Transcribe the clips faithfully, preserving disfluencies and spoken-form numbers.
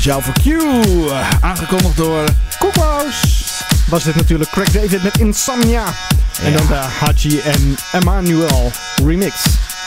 Speciaal voor Q. Aangekondigd door Koekwaus. Was dit natuurlijk Craig David met Insomnia. Ja. En dan de Haji en Emmanuel remix.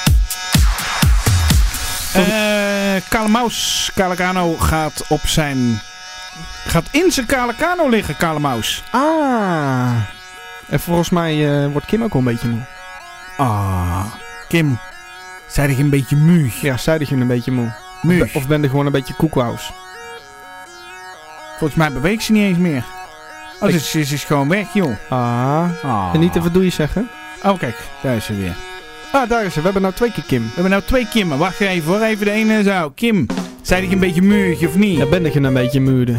Uh, Kalemaus Kalekano gaat op zijn... Gaat in zijn Kalekano liggen, Kalemaus. Ah. En volgens mij uh, wordt Kim ook wel een beetje moe. Ah. Kim. Zei dat je een beetje moe? Ja, zei dat je een beetje moe. Moe. Of, of ben je gewoon een beetje koekwaus? Volgens mij beweegt ze niet eens meer. Oh, ze, ze, ze is gewoon weg, joh. Ah. ah. En niet even doei zeggen. Oh, kijk. Daar is ze weer. Ah, daar is ze. We hebben nou twee keer Kim. We hebben nou twee Kimmen. Wacht even hoor. Even de ene zo. Kim. Zei dat je een beetje muurtje of niet? Ja, ben dat je een beetje muurde?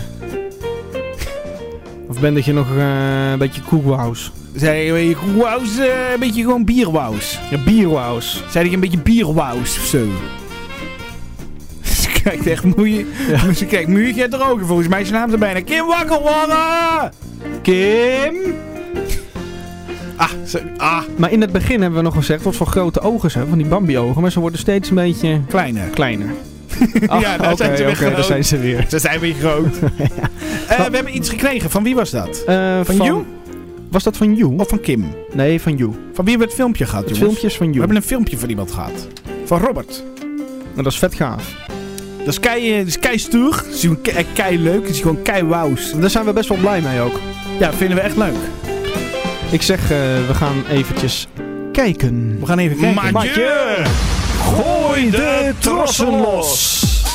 Of ben dat je nog uh, een beetje koekwaus? Zei je een beetje koekwaus? Uh, een beetje gewoon bierwaus. Ja, bierwaus. Zei dat je een beetje bierwaus of zo? Ze kijkt echt moeie. Ja. Ze kijkt muurtje uit de ogen. Volgens mij is zijn naam er bijna. Kim, wakker worden! Kim! Ah, ze, ah. Maar in het begin hebben we nog gezegd wat voor grote ogen ze hebben. Van die Bambi-ogen. Maar ze worden steeds een beetje... Kleiner. Kleiner. Ach, ja, daar, okay, zijn ze weer okay, daar zijn ze weer. Ze zijn weer groot. ja. uh, we hebben iets gekregen. Van wie was dat? Uh, van You? Was dat van You? Of van Kim? Nee, van You. Van wie hebben we het filmpje gehad, het jongens? filmpje is van You. We hebben een filmpje van iemand gehad. Van Robert. En dat is vet gaaf. Dat is kei, dat is kei stoer. Dat is gewoon kei, kei leuk. Dat is gewoon kei wauws. Daar zijn we best wel blij mee ook. Ja, vinden we echt leuk. Ik zeg, uh, we gaan eventjes kijken. We gaan even kijken. Matje, gooi de trossen los.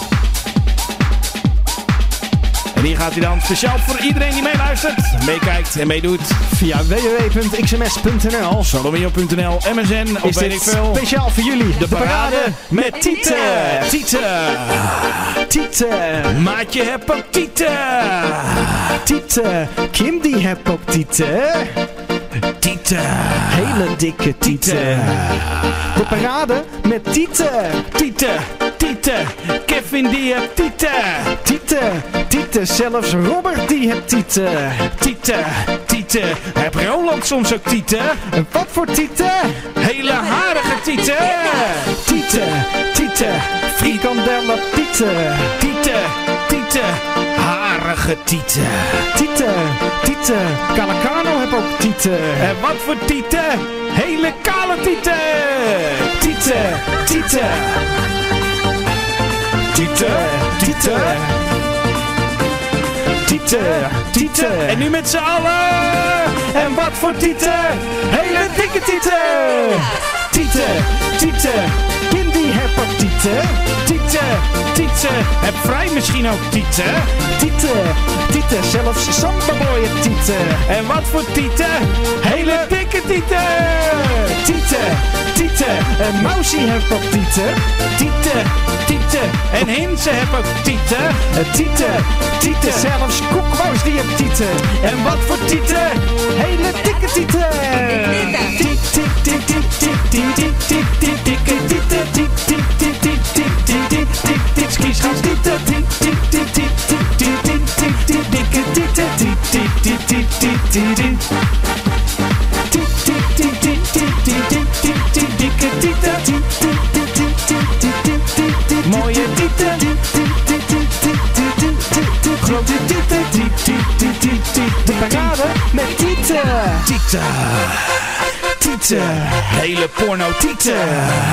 En hier gaat hij dan speciaal voor iedereen die meeluistert, meekijkt en meedoet. Via w w w punt x m s punt n l, salomeo punt n l, M S N of weet ik veel. Speciaal voor jullie. De, de parade, parade met Tieten. Tieten. Tieten. Maatje heb ook Tieten. Tieten. Kim die heb ook Tieten. Tieten. Hele dikke Tieten. De parade met Tieten. Tieten. Tieten. Kevin die heeft Tieten. Tieten. Tieten. Zelfs Robert die heeft Tieten. Tieten. Tieten. Heb Roland soms ook Tieten? En wat voor Tieten? Hele harige Tieten. Tieten. Tieten. Frikandellen Tieten. Tieten. Tieten. Harige Tieten. Tieten. Tieten. Kalekano heb ook Tieten. En wat voor Tieten? Hele kale Tieten. Tieten. Tieten. Tieten. Tieten. Tieten. Tieten. En nu met z'n allen. En wat voor Tieten? Hele dikke Tieten. Tieten. Tieten. Kim die heb ook Tieten. Tieten. Tieten. Heb Vrij misschien ook Tieten? Tieten. Tieten. Zelfs Sambaboy heeft Tieten. En wat voor Tieten? Hele dikke Tieten. Tieten. Tieten. En Mousie heeft ook Tieten. Tieten. Tieten. En Hinze heeft ook Tieten. Tieten. Tieten. Zelfs Koekwaus die heeft Tieten. En wat voor Tieten? Hele dikke Tieten. Tiet, tiet, tiet, tiet, tiet, tiet, tiet, tiet, tiet, dikke Tieten. Tiet, tiet, tiet, tiet, tiet, tiet, tiet, tiet, tiet, skies, skies, Tieten. Tiet, tiet, tiet, tiet, tiet, tiet, tiet, tiet, tiet, dikke Tieten. Tiet, tiet, tiet, tiet, tiet, tiet, tiet. Tiet, tiet, tiet, tiet, tiet, tiet, tiet, tiet, tiet, dikke Tieten. Tiet, tiet, tiet, tiet, tiet, tiet, tiet, tiet, tiet, mooie Tieten. Tiet, tiet, tiet, tiet, tiet, tiet, tiet, tiet, tiet, grote Tieten. Tiet, tiet, tiet, tiet, tiet, de parade met Tieten. Tieten. Tieten. Hele porno Tieten.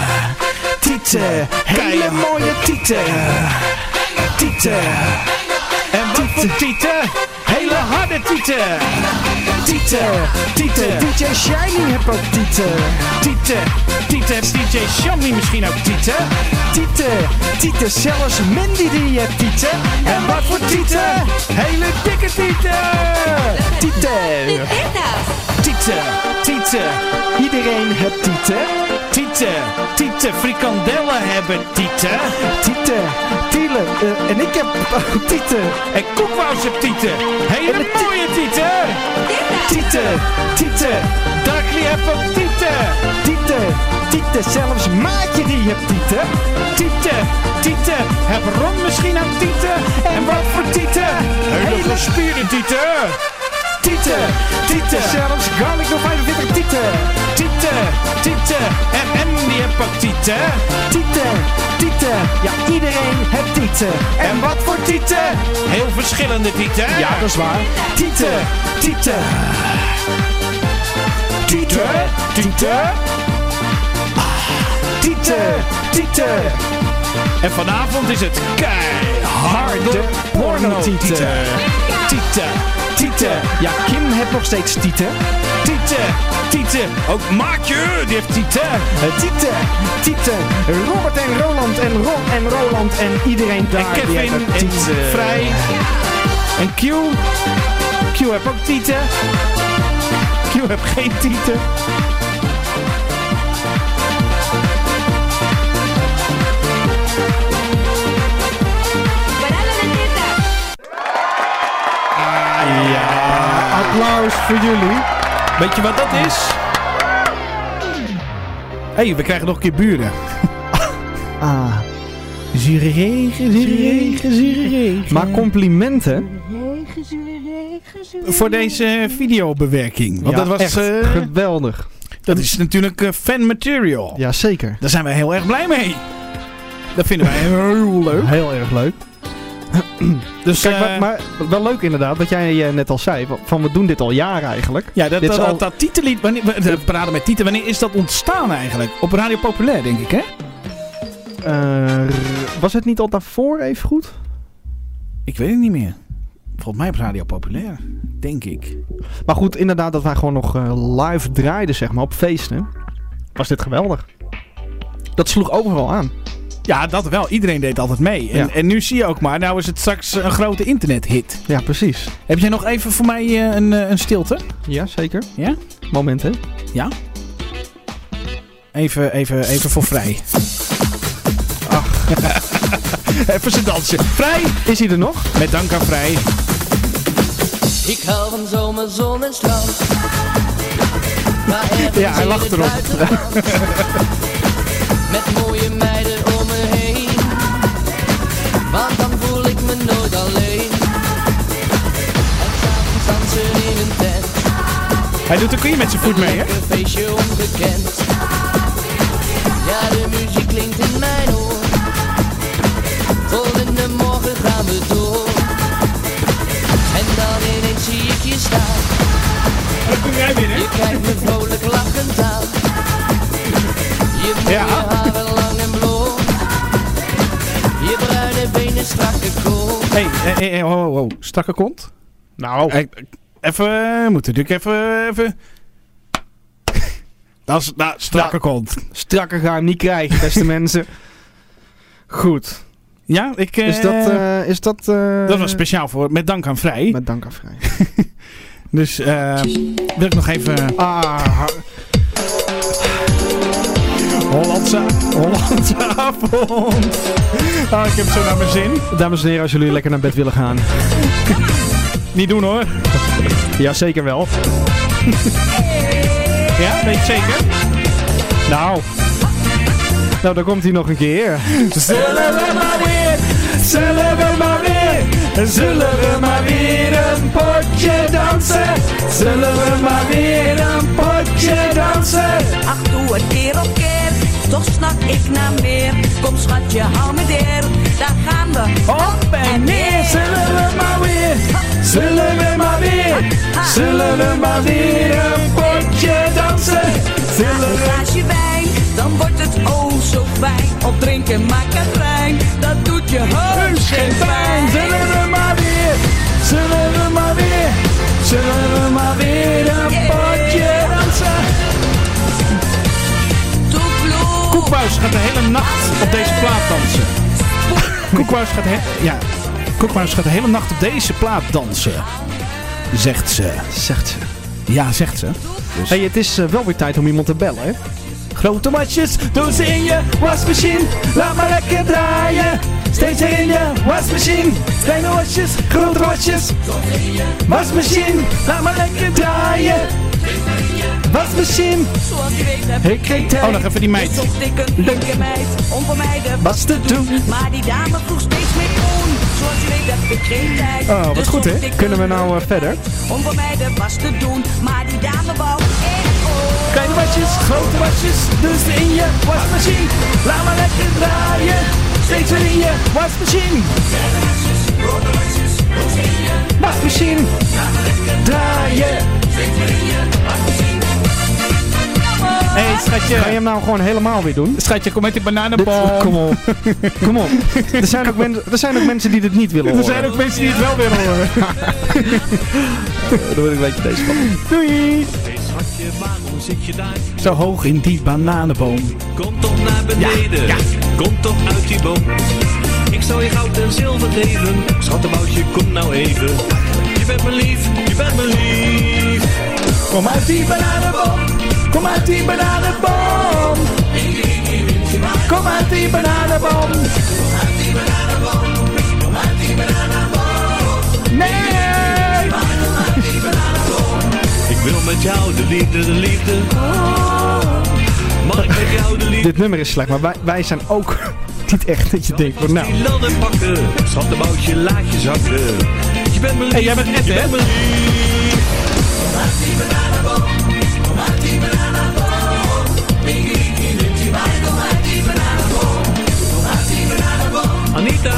Tieten. Hele mooie Tieten. Tieten. En wat voor Tieten? Hele harde Tieten. Tieten. Tieten. D J Shiny heb ook Tieten. Tieten. Tieten. Heeft D J Shiny misschien ook Tieten? Tieten. Tieten. Zelfs Mandy die heeft Tieten. En wat voor Tieten? Hele dikke Tieten. Tieten. Tieten. Tieten. Iedereen heeft Tieten. Tieten. Tieten. Frikandellen hebben Tieten. Tieten. Tielen. Uh, en ik heb uh, Tieten. En Koekwaus heeft Tieten. Hele mooie Tieten. Tieten. Tieten. Darkly heeft ook Tieten. Tieten. Tieten. Zelfs Maatje die heeft Tieten. Tieten. Tieten. Heb Ron misschien ook Tieten. En wat voor Tieten? Hele gespierde Tieten. Tieten. Tieten. Zelfs Garlic nog vijfenveertig Tieten. Tieten. Tieten. En, en die heb pak tieten. Tieten, tieten. Ja, iedereen heeft tieten. En, En wat voor tieten? Heel verschillende tieten. ja, dat is waar. Tieten, tieten. tieten. Tieten. Tieten, tieten. En vanavond is het keiharde porno-tieten. Tieten. Tieten. Ja, Kim heeft nog steeds tieten. Tieten. Tieten. Ook Maatje, die heeft tieten. Uh, tieten, tieten. Robert en Roland en Ron en Roland en iedereen daar. En Kevin die hebben en tieten. Vrij. En Q. Q heeft ook tieten. Q heeft geen tieten. Ja, applaus voor jullie. Weet je wat dat is? Hé, hey, we krijgen nog een keer buren. Ah. Zure regen, zure regen, zure regen. Maar complimenten. Voor deze videobewerking. Want Ja, dat was echt uh, geweldig. dat is natuurlijk uh, fan material. Ja, zeker. Daar zijn wij heel erg blij mee. Dat vinden wij heel leuk. Heel erg leuk. Dus, Kijk, uh, maar, maar wel leuk inderdaad, wat jij uh, net al zei. Van we doen dit al jaren eigenlijk. ja, dat, dit dat, is al- dat, dat titellied, wanneer, de parade met Tieten, wanneer is dat ontstaan eigenlijk? Op Radio Populair, denk ik, hè? Uh, was het niet al daarvoor even goed? Ik weet het niet meer. Volgens mij op Radio Populair, denk ik. Maar goed, inderdaad dat wij gewoon nog uh, live draaiden, zeg maar, op feesten. Was dit geweldig. Dat sloeg overal aan. Ja, dat wel. Iedereen deed altijd mee. En, Ja. en nu zie je ook maar, nou is het straks een grote internethit. Ja, precies. Heb jij nog even voor mij uh, een, uh, een stilte? Ja, zeker. Ja? Moment, hè? Ja? Even, even, even voor Vrij. Ach. Even zijn dansje. Vrij! Is hij er nog? Met dank aan Vrij. Ik hou van zomer, zon en strand. Maar ergens Ja, hij in lacht het erop. buitenland. Met mooie meiden om me heen. Want dan voel ik me nooit alleen. En s'avonds dansen in een tent. Hij doet ook hier met zijn voet mee, hè? Een feestje ongekend. Ja, de muziek klinkt in mijn oor. Vol in de morgen gaan we door. En dan ineens zie ik je staan. Wat doe jij binnen? Je kijkt me vrolijk lachend aan. Je mooie Ja. haren lang en blond. Je bruine benen strakke kont. Hé, hey, hey, hey, ho, ho, ho. Strakke kont? Nou. Hey, even, we moeten natuurlijk even... even... Dat is, nou, strakke kont. Strakker ga je hem niet krijgen, beste mensen. Goed. Ja, ik... Uh, Is dat... Uh, is dat, uh, dat was speciaal voor... Met dank aan Vrij. Met dank aan Vrij. Dus uh, wil ik nog even... Ah, Hollandse, Hollandse avond. Ah, ik heb zo naar mijn zin. dames en heren, als jullie lekker naar bed willen gaan. Niet doen hoor. Ja, zeker wel. Ja, weet je zeker? Nou. Nou, dan komt hij nog een keer. Zullen we maar weer, zullen we maar weer, zullen we maar weer een potje dansen. Zullen we maar weer een potje dansen. Ach, doe het keer op keer, toch snak ik naar meer. Kom schatje, hou me der, daar gaan we. Op en neer, zullen we maar weer, zullen we maar weer, zullen we maar weer een potje dansen. Zullen Een we... glaasje wijn, dan wordt het oh zo fijn. Op drinken maakt het fijn, dat doet je heus geen pijn. Zullen we maar weer, zullen we maar weer, zullen we maar weer een potje dansen. Toeploe. Koekbuis gaat de hele nacht op deze plaat dansen. Koekbuis gaat, he ja. Koekbuis gaat de hele nacht op deze plaat dansen. Zegt ze. Zegt ze. Ja, zegt ze. Dus. Hey, het is uh, wel weer tijd om iemand te bellen, hè? Grote matjes, doe ze in je wasmachine. Laat maar lekker draaien. Steeds in je wasmachine. Kleine wasjes, grote wasjes. Wasmachine, laat maar lekker draaien. Wasmachine. Zoals je weet heb Ik kreeg tijd. Oh, nog even die meid. Toch dik een flinke meid, onvermijdelijk Was te doen. Maar die dame vroeg steeds meer om. Zoals je weet heb ik geen tijd. Oh, wat Dus goed, hè? toch dik Kunnen we een nou uh, verder? Onvermijdelijk was te doen, maar die dame wou echt om. Kleine wasjes, grote wasjes, dus in je wasmachine. Laat maar lekker draaien, steeds weer in je wasmachine. Wasmachine, draaien, steeds weer in je wasmachine. Hé hey, schatje. Ga je hem nou gewoon helemaal weer doen? Schatje, kom met die bananenboom. Dit, kom op. Kom op. Er zijn, ook men, er zijn ook mensen die dit niet willen horen. Er zijn ook mensen die het wel willen horen. Dan wil ik een beetje deze kant. Doei. Hey schatje, waarom zit je daar? Zo hoog in die bananenboom. Kom toch naar beneden. Ja, ja. Kom toch uit die boom. Ik zal je goud en zilver geven. Schattenboutje, kom nou even. Je bent me lief, je bent me lief. Kom uit die bananenboom. Kom uit die bananenboom. Kom uit die bananenboom. Kom uit die bananenboom. Kom uit die bananenboom. Nee! Ik wil met jou de liefde, de liefde. Mag ik met jou de liefde? Dit nummer is slecht, maar wij, wij zijn ook niet echt dat je denkt van nou. Die ladder pakken, schattenboutje, laat je zakken. Je bent me lief, hey, jij bent Ed, je hè? bent me lief. Kom uit die bananenboom. Kom uit die bananenboom. Kom uit die bananenboom. Kom uit die bananenboom. Anita.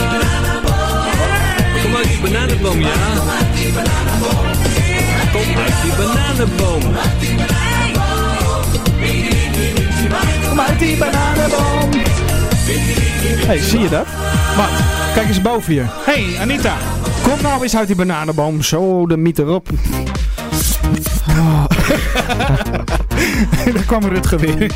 Kom uit die bananenboom, ja. Kom uit die bananenboom. Kom uit die bananenboom. Kom uit die bananenboom. Hé, hey, zie je dat? Wat? Kijk eens boven je. Hey, Anita. Kom nou eens uit die bananenboom. Zo, de miet erop. Oh. Daar kwam Rutger weer.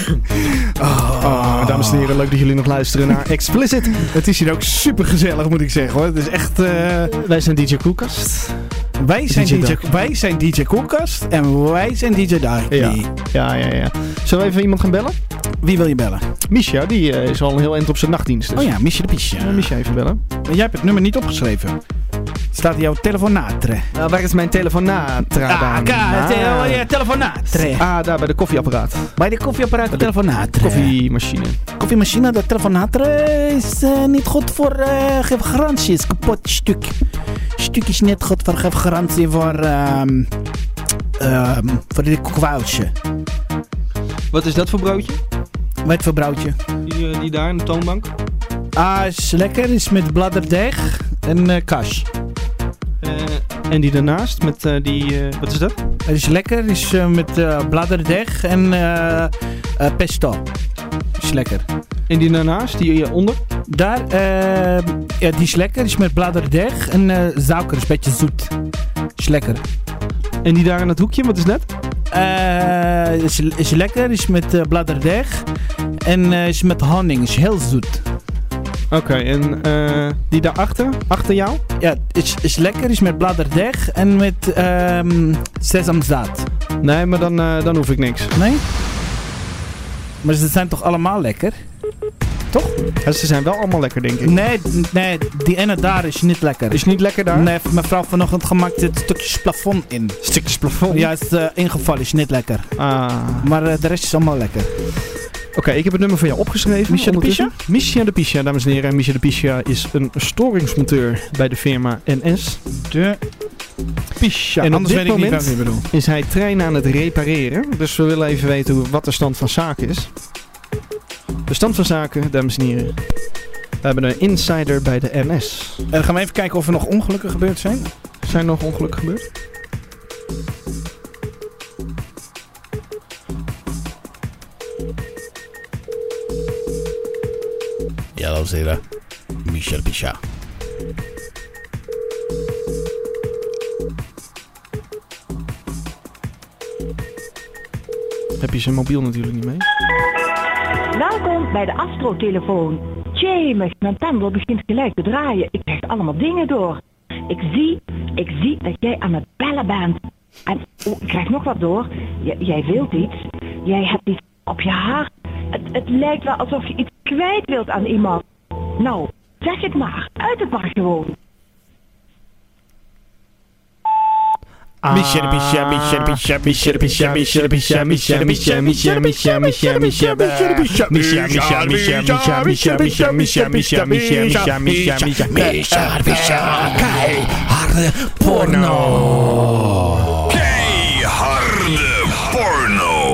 Oh, oh, dames en heren, leuk dat jullie nog luisteren naar Explicit. Het is hier ook super gezellig, moet ik zeggen, hoor. Het is echt... Uh... Wij zijn D J Koelkast. Wij zijn D J D J, wij zijn D J Koelkast en wij zijn D J Darky. Ja. ja, ja, ja. Zullen we even iemand gaan bellen? Wie wil je bellen? Misha, die uh, is al een heel eind op zijn nachtdienst. Dus. Oh ja, Misha de Pisha. Uh, Misha even bellen. Jij hebt het nummer niet opgeschreven. Het staat in jouw telefonatre. Uh, waar is mijn telefonatra Ah, dan? ka, te- je telefonatre. Ah, daar bij de koffieapparaat. Bij de koffieapparaat, de telefonatre. Koffiemachine. Koffiemachine, de telefonatre is uh, niet goed voor uh, geef garantie. Is kapot stuk. Stuk is niet goed voor geef garantie voor, um, um, voor dit koekwoudje. Wat is dat voor broodje? Wat voor broodje? Die, uh, die daar in de toonbank. Ah, is lekker. Is met bladderdeeg en uh, kaas. Uh, en die daarnaast met uh, die... Uh, wat is dat? Het is lekker. Is uh, met uh, bladderdeeg en uh, uh, pesto. Is lekker. En die daarnaast, die hieronder? Daar, uh, ja, die is lekker. Is met bladderdeeg en uh, suiker. Is een beetje zoet. Is lekker. En die daar in het hoekje, wat is dat? Uh, is, is lekker. Is met uh, bladderdeeg en uh, is met honing. Is heel zoet. Oké, okay, en uh, die daarachter? Achter jou? Ja, is, is lekker. Is met bladderdeeg en met um, sesamzaad. Nee, maar dan, uh, dan hoef ik niks. Nee? Maar ze zijn toch allemaal lekker? Toch? Ja, ze zijn wel allemaal lekker, denk ik. Nee, nee, die ene daar is niet lekker. Is niet lekker daar? Nee, heeft mevrouw vanochtend gemaakt zit stukjes plafond in. Stukjes plafond? Ja, is uh, ingevallen, is niet lekker. Ah. Maar uh, de rest is allemaal lekker. Oké, okay, ik heb het nummer voor jou opgeschreven. Misha de Pisha? Misha de Pisha, dames en heren. Misha de Pisha is een storingsmonteur bij de firma N S. De Pisha. En op Anders dit weet ik moment niet wat je bedoelt. is hij treinen aan het repareren. Dus we willen even weten hoe, wat de stand van zaken is. De stand van zaken, dames en heren. We hebben een insider bij de N S. En dan gaan we even kijken of er nog ongelukken gebeurd zijn. Zijn er nog ongelukken gebeurd? Ja, dat is het. Misha de Pisha. Heb je zijn mobiel natuurlijk niet mee? Welkom bij de Astro-telefoon. Jemig, mijn pendel begint gelijk te draaien. Ik krijg allemaal dingen door. Ik zie, ik zie dat jij aan het bellen bent. En oh, ik krijg nog wat door. J- jij wilt iets. Jij hebt iets op je hart. Het, het lijkt wel alsof je iets kwijt wilt aan iemand. Nou, zeg het maar. Uit het maar gewoon. Misha de Pisha, Misha de Pisha, Misha de Pisha, Misha de Pisha, Misha de Pisha, Misha de Pisha, Misha de Pisha, Misha Misha, Misha, Misha, Misha, Misha, Misha, Misha, Misha, Misha, Misha, Misha, Misha, Misha, Misha, keiharde porno. Keiharde porno.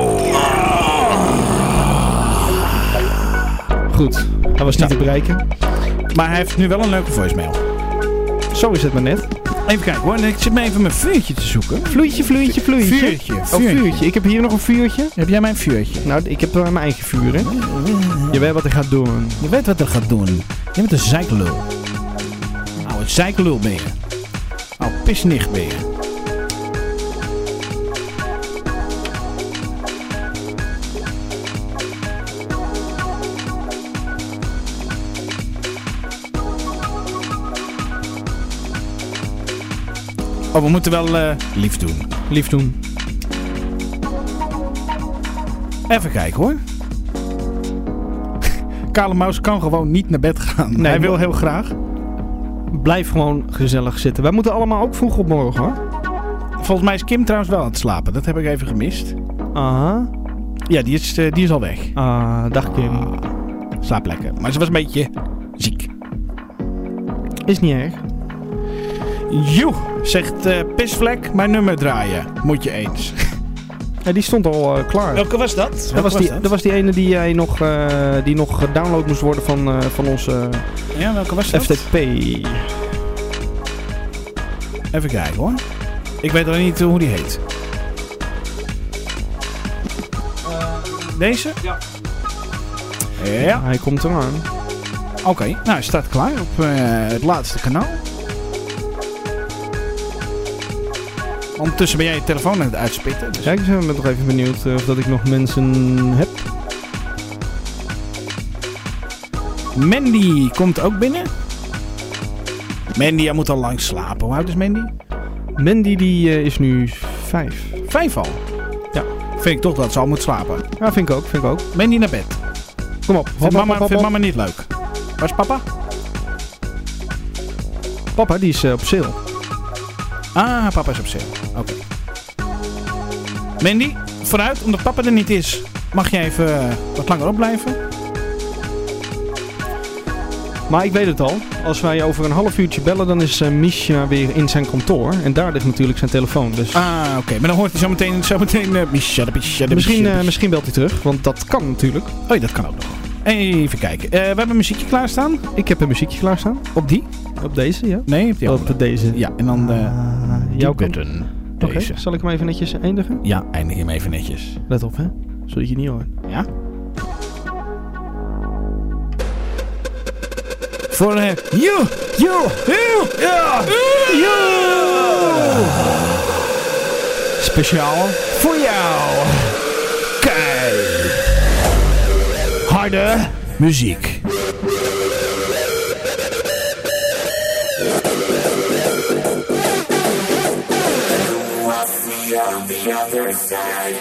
goed. Hij was niet Ja. te bereiken. Maar hij heeft nu wel een leuke voicemail. Zo is het maar net. Even kijken hoor. Ik zit me even mijn vuurtje te zoeken. Vloeitje, vloeitje, vloeitje. Vuurtje. Oh, vuurtje. Ik heb hier nog een vuurtje. Heb jij mijn vuurtje? Nou, ik heb wel mijn eigen vuur, hè. Je weet wat ik ga doen. Je weet wat er gaat doen. Je bent een zeikelul. Nou, een zeikelul ben je. Nou, pisnicht ben je. Oh, we moeten wel uh, lief doen. Lief doen. Even kijken hoor. Kale Maus kan gewoon niet naar bed gaan. Nee, Hij wil maar- heel graag. Blijf gewoon gezellig zitten. Wij moeten allemaal ook vroeg op morgen, hoor. Volgens mij is Kim trouwens wel aan het slapen. Dat heb ik even gemist. Aha. Ja, die is, uh, die is al weg. Ah, dag Kim. Slaap lekker. Maar ze was een beetje ziek. Is niet erg. Joe, zegt uh, Pisvlek, mijn nummer draaien. Moet je eens. Ja, die stond al uh, klaar. Welke was dat? Dat was, die, dat was die ene die jij nog, uh, die nog gedownload moest worden van, uh, van onze Ja, welke was dat? F T P. Even kijken hoor. Ik weet al niet hoe die heet. Deze? Ja. Ja. Hij komt eraan. Oké, okay. Nou hij staat klaar op uh, het laatste kanaal. Ondertussen ben jij je telefoon aan het uitspitten. Dus... Ja, ik ben nog even benieuwd uh, of dat ik nog mensen heb. Mandy komt ook binnen. Mandy, jij moet al lang slapen. Hoe oud is Mandy? Mandy die uh, is nu vijf. Vijf al? Ja. Vind ik toch dat ze al moet slapen. Ja, vind ik ook, vind ik ook. Mandy naar bed. Kom op. Vindt mama, papa, vindt mama niet leuk? Waar is papa? Papa, die is uh, op sale. Ah, papa is op sale. Oké. Okay. Mandy, vooruit, omdat papa er niet is, mag je even uh, wat langer opblijven. Maar ik weet het al. Als wij over een half uurtje bellen, dan is uh, Misha weer in zijn kantoor. En daar ligt natuurlijk zijn telefoon. Dus... Ah, oké. Okay. Maar dan hoort hij zo meteen... Zo meteen uh, Misha, Misha, misschien, uh, misschien belt hij terug, want dat kan natuurlijk. Oh ja, dat kan ook nog. Even kijken. Uh, we hebben een muziekje klaarstaan. Ik heb een muziekje klaarstaan. Op die? Op deze, ja. Nee, op die Op deze. Ja, en dan... Uh, uh, jouw kant. Deze. Okay. Zal ik hem even netjes eindigen? Ja, eindig hem even netjes. Let op, hè. Zodat je niet hoort. Ja. Voor uh, you, you, you, yeah, you. Speciaal voor jou. Kijk. Harde muziek. On the other side.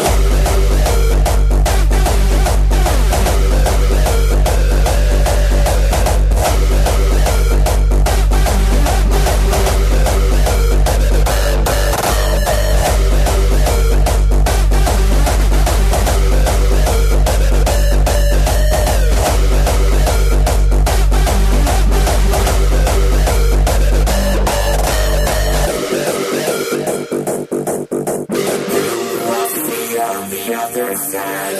On the other side.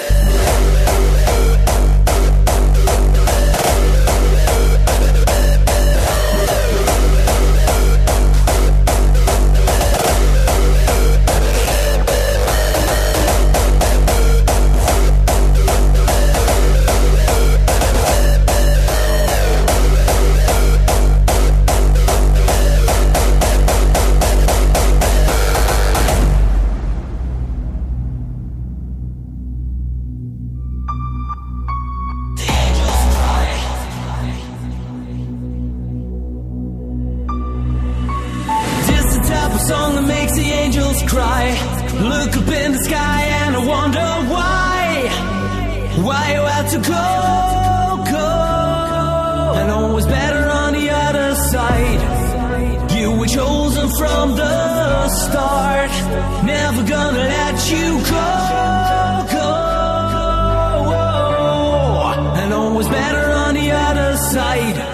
Song that makes the angels cry. Look up in the sky and I wonder why. Why you had to go, go. And always better on the other side. You were chosen from the start. Never gonna let you go, go. And always better on the other side.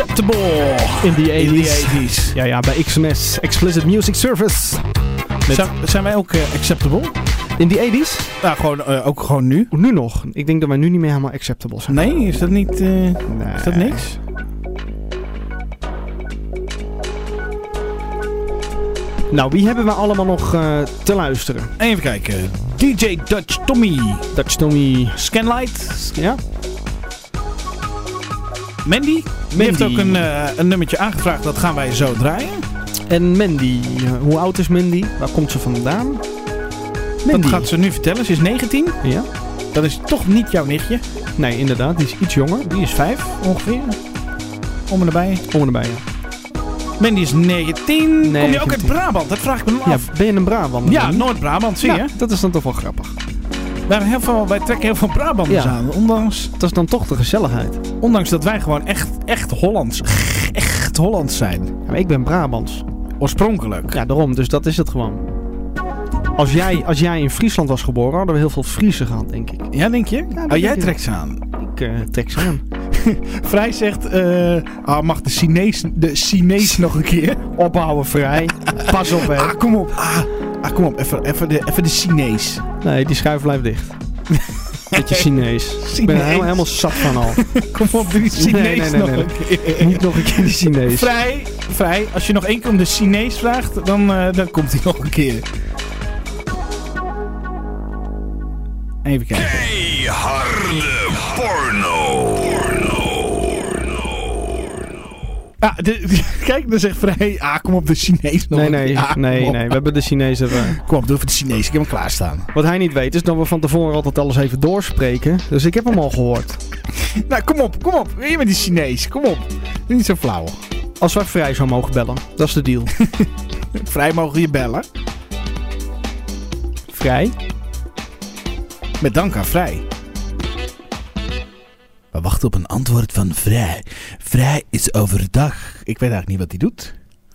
Acceptable. In the In the eighties. eighties. Ja, ja, bij X M S. Explicit Music Service. Met... Zijn, zijn wij ook uh, acceptable? In the eighties? Nou, gewoon, uh, ook gewoon nu. Nu nog. Ik denk dat wij nu niet meer helemaal acceptable zijn. Nee, is dat niet... Uh, Nee. Is dat niks? Nou, wie hebben we allemaal nog uh, te luisteren? Even kijken. D J Dutch Tommy. Dutch Tommy. Scanlight. Ja? Mandy. Die Mandy. heeft ook een, uh, een nummertje aangevraagd. Dat gaan wij zo draaien. En Mandy. Uh, hoe oud is Mandy? Waar komt ze vandaan? Mandy. Dat gaat ze nu vertellen. Ze is negentien. Ja? Dat is toch niet jouw nichtje. Nee, inderdaad. Die is iets jonger. Die is vijf ongeveer. Om en erbij. Om en erbij, ja. Mandy is negentien. Kom je ook uit negentien. Brabant? Dat vraag ik me Ja, af. ben je een Brabander? Ja, dan? Noord-Brabant, zie je. Ja, dat is dan toch wel grappig. Wij, hebben heel veel, wij trekken heel veel Brabanders Ja. aan. Ondanks, Dat is dan toch de gezelligheid. ondanks dat wij gewoon echt, echt Hollands, echt Hollands zijn. Ja, maar ik ben Brabants. Oorspronkelijk. Ja, daarom. Dus dat is het gewoon. Als jij, als jij in Friesland was geboren, hadden we heel veel Friese gehad, denk ik. Ja, denk je? Ja, dat oh, jij denk ik. trekt ze aan. Ik uh, trek ze aan. Vrij zegt, uh, ah, mag de Chinees, de Chinees nog een keer? Ophouden vrij. Pas op, hè. Ah, kom op. Ah, ah kom op. Even, even, de, even de Chinees. Nee, die schuif blijft dicht. Beetje Chinees. Ik ben er helemaal, helemaal zat van al. Kom op, doe die Chinees Nee, nee, nee, nog nee, een keer. Niet nog een keer die Chinees. Vrij, vrij. Als je nog één keer om de Chinees vraagt, dan, uh, dan komt hij nog een keer. Even kijken. Keiharde porno. Ah, de, kijk, dan zegt Vrij, ah, kom op, de Chinees nog Nee, een nee, keer. Ah, nee, kom op. nee. We hebben de Chinezen. Uh, Kom op, doe even de Chinees. Ik heb hem klaarstaan. wat hij niet weet is dat we van tevoren altijd alles even doorspreken. Dus ik heb hem al gehoord. Nou, kom op, kom op. Weer met die Chinees. Kom op. Doe niet zo flauw. Als wij vrij zou mogen bellen. Dat is de deal. Vrij mogen je bellen. Vrij? Met dank aan Vrij. We wachten op een antwoord van Vrij. Vrij is overdag. Ik weet eigenlijk niet wat hij doet.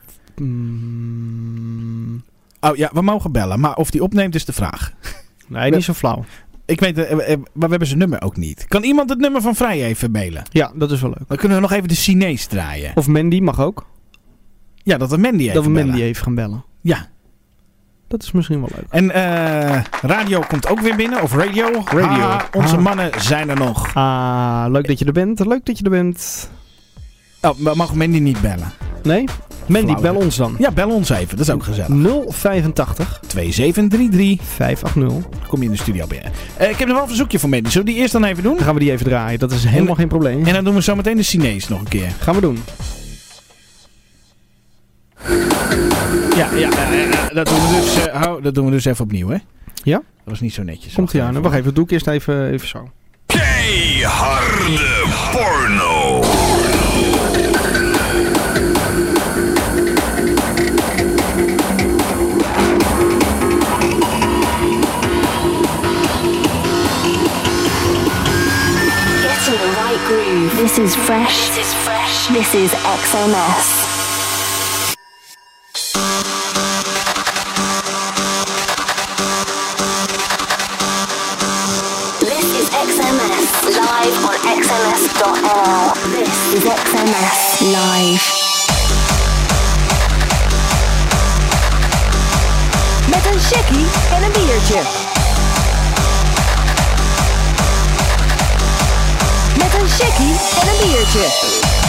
Mm, Oh ja, we mogen bellen. Maar of hij opneemt is de vraag. nee, niet zo flauw. Ik weet, uh, uh, maar we hebben zijn nummer ook niet. Kan iemand het nummer van Vrij even mailen? Ja, dat is wel leuk. Dan kunnen we nog even de Chinees draaien. Of Mandy mag ook. Ja, dat we Mandy even dat we Mandy bellen. even gaan bellen. Ja. Dat is misschien wel leuk. En uh, radio komt ook weer binnen. Of radio. Radio. Ah, onze Ah. mannen zijn er nog. Ah, leuk dat je er bent. Leuk dat je er bent. Oh, maar mag Mandy niet bellen? Nee? Mandy, Flauw. bel ons dan. Ja, bel ons even. Dat is ook gezellig. nul vijfentachtig twee zeven drie drie. vijfhonderd. Dan Kom je in de studio binnen. Uh, ik heb nog wel een verzoekje van Mandy. Zullen we die eerst dan even doen? gaan we die even draaien. Dat is helemaal En- geen probleem. En dan doen we zo meteen de Chinees nog een keer. Gaan we doen. Ja, ja, ja, ja, dat, doen we dus, uh, hou, dat doen we dus even opnieuw, hè? Ja? Dat was niet zo netjes. Komt ie aan. Wacht even, dat doe ik eerst even, even zo. Keiharde porno. Get in the right groove. This is fresh. This is fresh. This is X M S. This is X M S live on X M S dot N L. This is X M S live. Met een checkie en een biertje. Met een checkie en een biertje.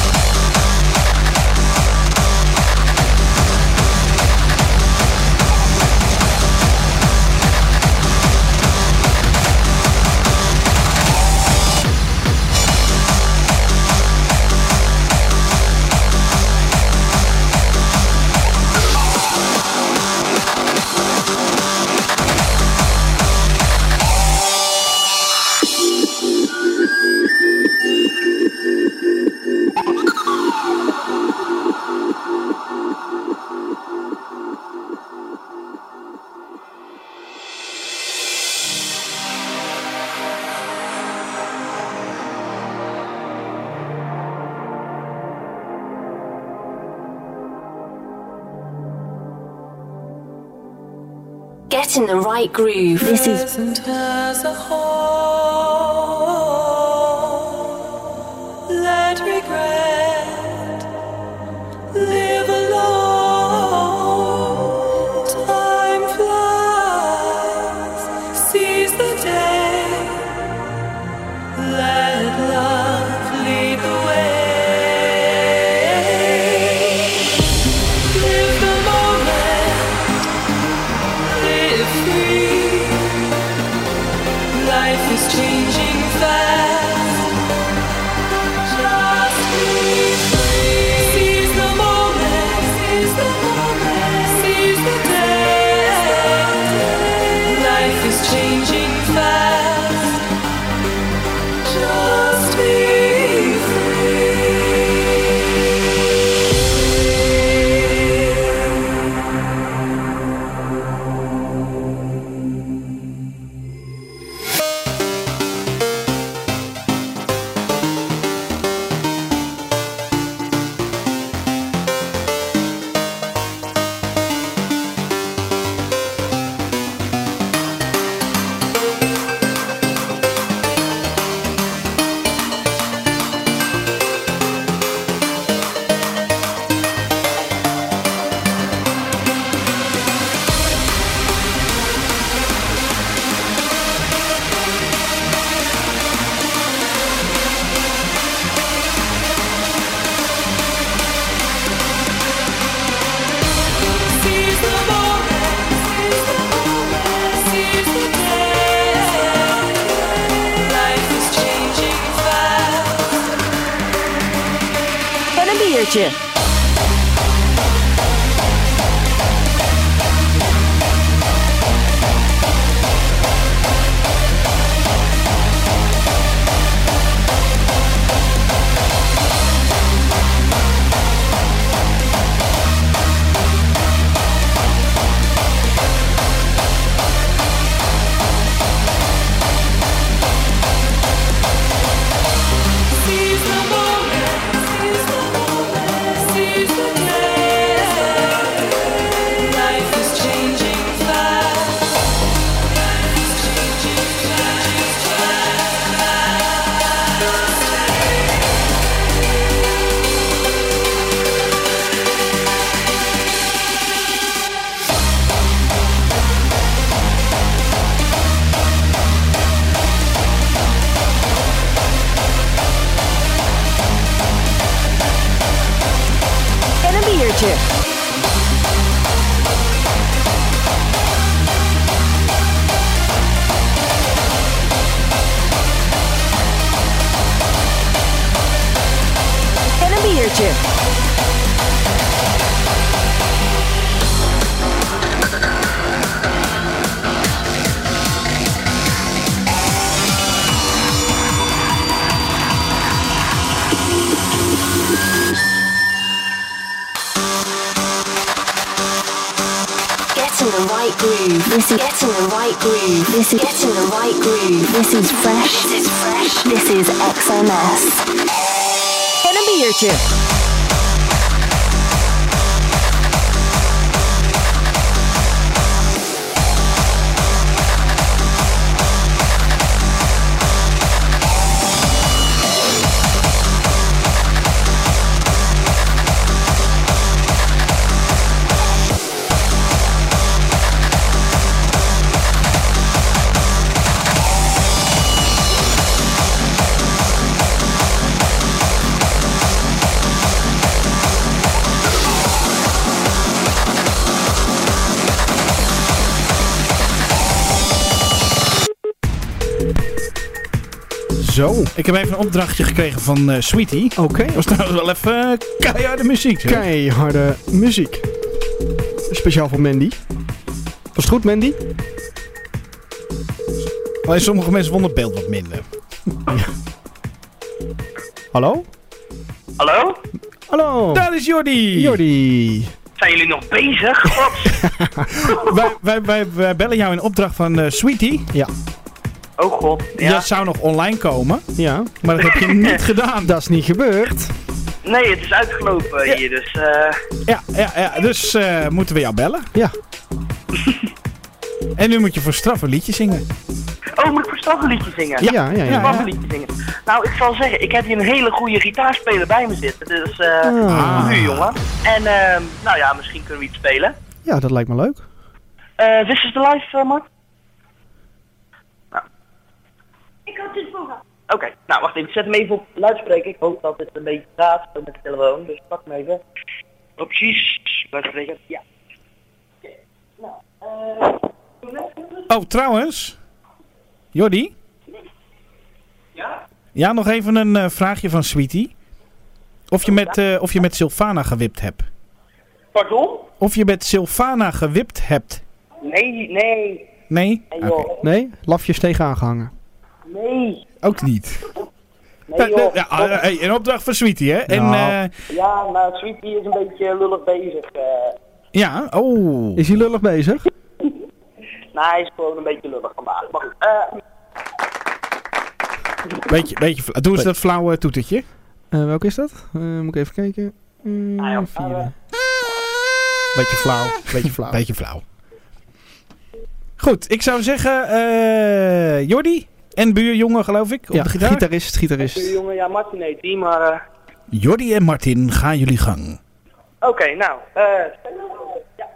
Get in the right groove. This is Present as a whole. Let regret biertje. En een biertje. The right groove. This is getting the right groove. This is getting the right groove. This is fresh. This is fresh. This is X M S. En een biertje. Zo, ik heb even een opdrachtje gekregen van uh, Sweetie. Oké. Okay. Dat was trouwens wel even uh, keiharde muziek. Zeg. Keiharde muziek. Speciaal voor Mandy. Was het goed, Mandy? Alleen sommige mensen vonden het beeld wat minder. Ja. Hallo? Hallo? Hallo. Daar is Jordi. Jordi. Zijn jullie nog bezig? God. wij, wij, wij, wij bellen jou in opdracht van uh, Sweetie. Ja. Oh god. Ja. Dat zou nog online komen. Ja. Maar dat heb je niet gedaan. Dat is niet gebeurd. Nee, het is uitgelopen ja. hier, dus... Uh... Ja, ja, ja, dus uh, moeten we jou bellen. Ja. En nu moet je voor straf een liedje zingen. Oh, moet ik voor straf een liedje zingen? Ja, ja, ja. ja, ja. Een liedje zingen. Nou, ik zal zeggen, ik heb hier een hele goede gitaarspeler bij me zitten. Dus, eh, uh, nu jongen. En, uh, nou ja, misschien kunnen we iets spelen. Ja, dat lijkt me leuk. Uh, this is the live, uh, Mark? Nou. Ik had dit voor. Oké, okay. Nou wacht even, ik zet hem even op luidspreker. Ik hoop dat dit een beetje gaat met de telefoon, dus pak hem even. Oh, precies, luidspreker, ja. Oké, okay. Nou, uh... Oh, trouwens. Jordi? Ja? Ja, nog even een uh, vraagje van Sweetie. Of je, met, uh, of je met Sylvana gewipt hebt. Pardon? Of je met Sylvana gewipt hebt. Nee, nee. Nee? Nee, okay. Nee? Lafjes tegen aangehangen? Nee. Ook niet. Nee, joh. Ja, ja, hey, een opdracht van Sweetie, hè? En, nou. uh, ja, maar Sweetie is een beetje lullig bezig. Uh. Ja, oh. Is hij lullig bezig? Nou, hij is gewoon een beetje lullig vandaag. Maar goed, uh... Beetje, beetje flauw. Doe eens dat flauwe toetertje. Uh, welke is dat? Uh, moet ik even kijken. Uh, ah, ja, vierde. uh... Beetje flauw. Beetje flauw. Beetje flauw. Goed, ik zou zeggen... Uh, Jordi en buurjongen, geloof ik, op ja, de gitaar. gitarist, gitarist. Buurjongen, ja, Martin heet die, maar... Uh... Jordi en Martin, gaan jullie gang. Oké, okay, nou... Uh... Ja.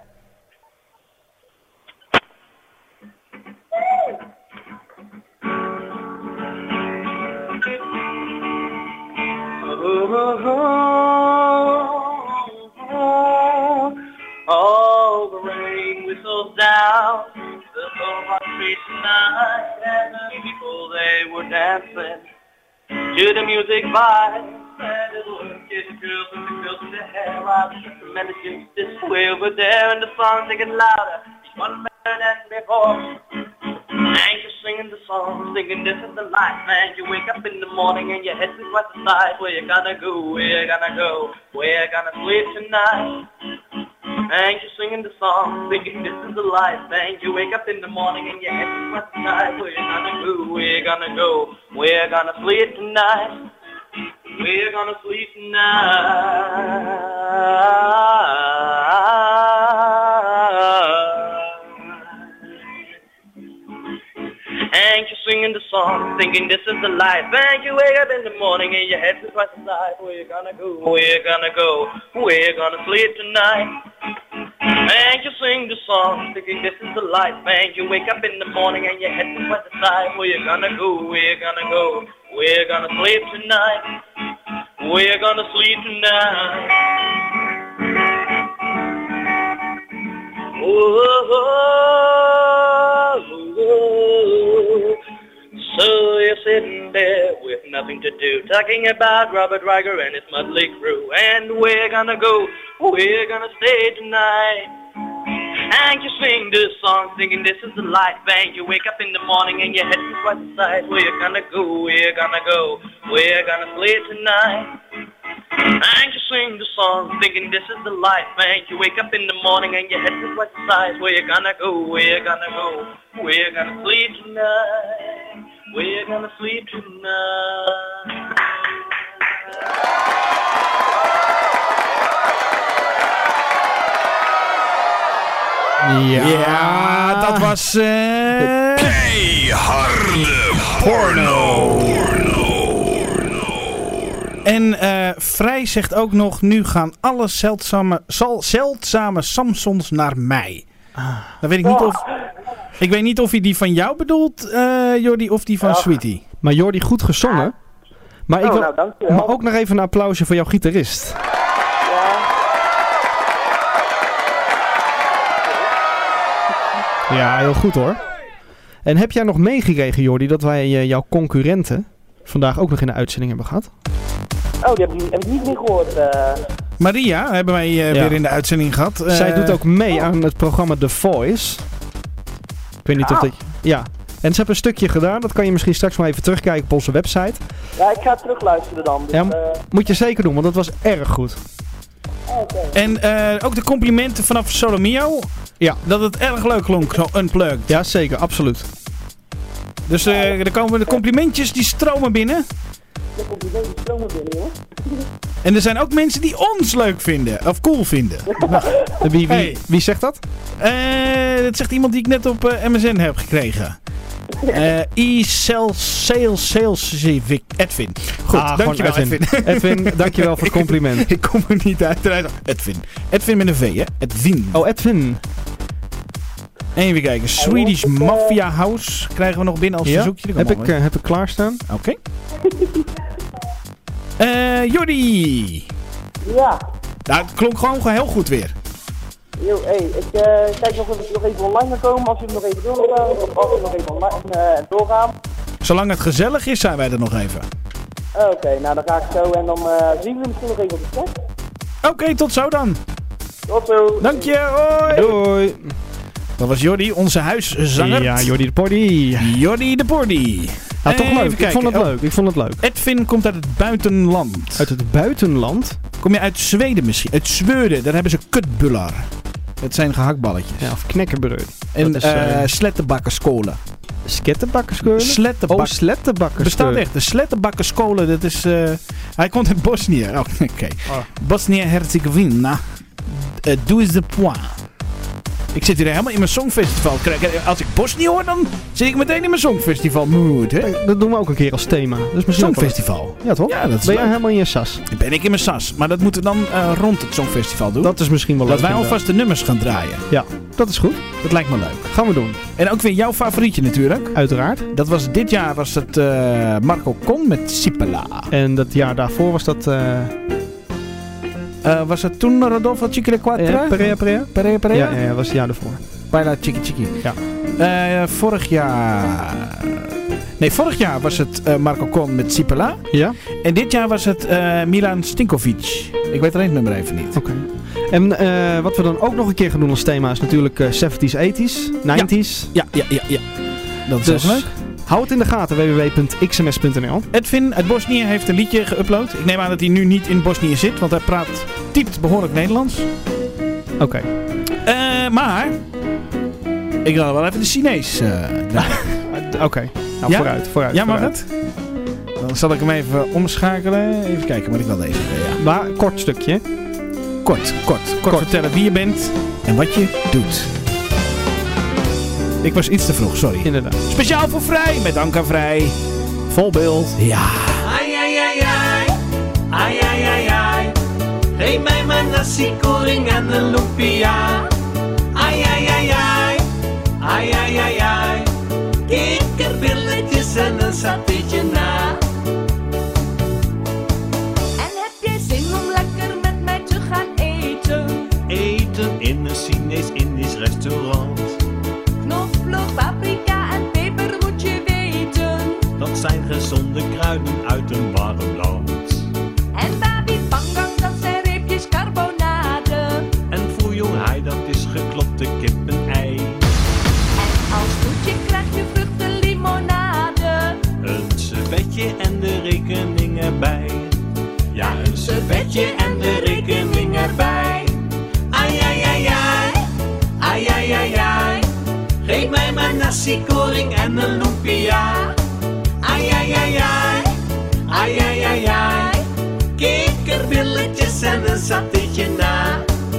All the rain whistles down the Beaumont street tonight, and the people they were dancing to the music by bad at work, yeah, the girls with the girls with the hair, while the managers this way over there, and the songs they get louder, each one better than before. And you're singing the song, singing this is the life, man. You wake up in the morning and your head is right aside. Where you gonna go, where you gonna go, where you gonna sleep tonight? And you're singing the song, thinking this is the life, man. You wake up in the morning and your head is right aside. Where you gonna go, where you gonna go, where you gonna sleep tonight? Where you gonna sleep tonight? And you're singing the song, thinking this is the life. And you wake up in the morning and your head is right aside. Where you gonna go? Where you gonna go? Where you gonna sleep tonight? And you sing the song, thinking this is the life. Man, you wake up in the morning and your head is right aside. Where you gonna go? Where you gonna go? Where you gonna sleep tonight? Where you gonna sleep tonight? Oh, oh, oh. So you're sitting there with nothing to do, talking about Robert Riger and his motley crew. And we're gonna go, we're gonna stay tonight. And you sing this song, thinking this is the life. And you wake up in the morning and your head is right aside. Where you gonna go, where you gonna go, where you gonna sleep tonight? And you sing the song, thinking this is the life, man. You wake up in the morning and your head is right aside. Where you gonna go, where you gonna go, where you gonna sleep tonight? Where you gonna sleep tonight? Ja, ja, dat was... Uh... Keiharde porno. En uh, Vrij zegt ook nog... Nu gaan alle zeldzame, zal, zeldzame Samsons naar mij. Ah. Dan weet ik niet of... Ik weet niet of hij die van jou bedoelt, uh, Jordi, of die van ja. Sweetie. Maar Jordi, goed gezongen. Maar, ik oh, wil, nou, dankjewel. maar ook nog even een applausje voor jouw gitarist. Ja. Ja, heel goed hoor. En heb jij nog meegekregen, Jordi, dat wij uh, jouw concurrenten vandaag ook nog in de uitzending hebben gehad? Oh, die heb ik, heb ik niet meer gehoord. Uh... Maria hebben wij uh, ja. weer in de uitzending gehad. Uh... Zij doet ook mee oh. aan het programma The Voice. Ik weet niet ah. of dat... Ja. En ze hebben een stukje gedaan. Dat kan je misschien straks maar even terugkijken op onze website. Ja, ik ga terugluisteren dan. Dus, ja, uh... moet je zeker doen, want dat was erg goed. Oh, okay. En uh, ook de complimenten vanaf Solomio. Ja, dat het erg leuk klonk, zo unplugged. Ja, zeker, absoluut. Dus uh, er komen de complimentjes die stromen binnen. De complimentjes stromen binnen, hoor. En er zijn ook mensen die ons leuk vinden, of cool vinden. Nou, wie, wie, hey. wie zegt dat? Uh, dat zegt iemand die ik net op uh, M S N heb gekregen. Uh, E-Sales Sales Sales Edwin. Goed, ah, dankjewel Edwin. Edwin. Edwin, dankjewel voor het compliment. ik, ik kom er niet uit. Edwin. Edwin met een V, hè? Edwin. Oh, Edwin. Even kijken. Swedish Mafia House krijgen we nog binnen als ja, verzoekje. Heb ik, uh, heb ik klaarstaan. Oké. Okay. Uh, Jordi. Ja. Nou, het klonk gewoon heel goed weer. Yo, hey, ik uh, kijk nog even, nog even online komen als jullie nog even doorgaan. Of als jullie nog even online uh, doorgaan. Zolang het gezellig is, zijn wij er nog even. Oké, okay, nou dan ga ik zo en dan uh, zien we misschien nog even op de chat. Oké, okay, tot zo dan. Tot zo. Dank je, hoi. Doei. Dat was Jordi, onze huiszanger. Ja, Jordi de Pordy. Jordi de Pordy. Ja, toch leuk. Ik vond het oh. leuk. Ik vond het leuk. Edwin komt uit het buitenland. Uit het buitenland? Kom je uit Zweden misschien? Uit Zweden, daar hebben ze kutbullar. Dat zijn gehaktballetjes. Ja, of knekkenbreud. En uh, uh, slettenbakkerskolen. Skettenbakkerskolen? Slettenbak- oh, slettenbakkerskolen. Bestaat echt. De slettenbakkerskolen, dat is... Uh, hij komt uit Bosnië. Oh, oké. Okay. Oh. Bosnië-Herzegovina. Uh, Doe is de point. Ik zit hier helemaal in mijn songfestival. Als ik Bosnië hoor, dan zit ik meteen in mijn songfestival mood. Hè? Dat doen we ook een keer als thema. Dat is songfestival. Ja, toch? Ja, dat is ben jij leuk. helemaal in je sas? Ben ik in mijn sas. Maar dat moeten we dan uh, rond het songfestival doen. Dat is misschien wel leuk. Dat wij alvast de nummers gaan draaien. Ja, dat is goed. Dat lijkt me leuk. Gaan we doen. En ook weer jouw favorietje natuurlijk. Uiteraard. Dat was dit jaar was het uh, Marco Con met Sipela. En dat jaar daarvoor was dat... Uh... Uh, was het toen Rodolfo Chiquiliquatre? Ja, Perea Perea. Perea Perea? Ja, ja, ja, was het jaar daarvoor. Bijna Chiki Chiki. Ja. Uh, vorig jaar... Nee, vorig jaar was het uh, Marco Kon met Sipala. Ja. En dit jaar was het uh, Milan Stinkovic. Ik weet alleen het nummer even niet. Oké. Okay. En uh, wat we dan ook nog een keer gaan doen als thema is natuurlijk uh, zeventies, tachties, nineties. Ja, ja, ja, ja. Dat is dus ook leuk. Hou het in de gaten, w w w punt x m s punt n l. Edwin uit Bosnië heeft een liedje geüpload. Ik neem aan dat hij nu niet in Bosnië zit, want hij praat, typt behoorlijk Nederlands. Oké. Okay. Uh, maar, ik wil wel even de Chinees. Uh, Oké, okay. nou ja? vooruit, vooruit. Ja, mag vooruit. het? Dan zal ik hem even omschakelen. Even kijken, maar ik wel deze. Ja. Maar kort stukje. Kort, kort, kort, kort vertellen wie je bent en wat je doet. Ik was iets te vroeg, sorry. Inderdaad. Speciaal voor Vrij, met dank aan Vrij. Vol beeld. Ja. Ai, ai, ai, ai. Ai, ai, ai, ai. Geef mij maar nasi goreng en een lumpia. Ai, ai, ai, ai. Ai, ai, ai, ai. Kikkerbilletjes en een satéetje na. En heb jij zin om lekker met mij te gaan eten? Eten in een Chinees-Indisch restaurant. Knoflook, paprika en peper moet je weten. Dat zijn gezonde kruiden uit een warm land. En babi pangang, dat zijn reepjes carbonade. En fuyonghai, dat is geklopte kip-en-ei. En als toetje krijg je vruchtenlimonade. Een servetje en de rekening erbij. Ja, een servetje en de rekening erbij. Ai, ai, ai, ai. Ai, ai, ai, ai. Geef mij maar nasi goreng en een lumpia. Ai, ai, ai, ai. Ai, ai, ai, ai. Kikkerbilletjes en een satéetje na.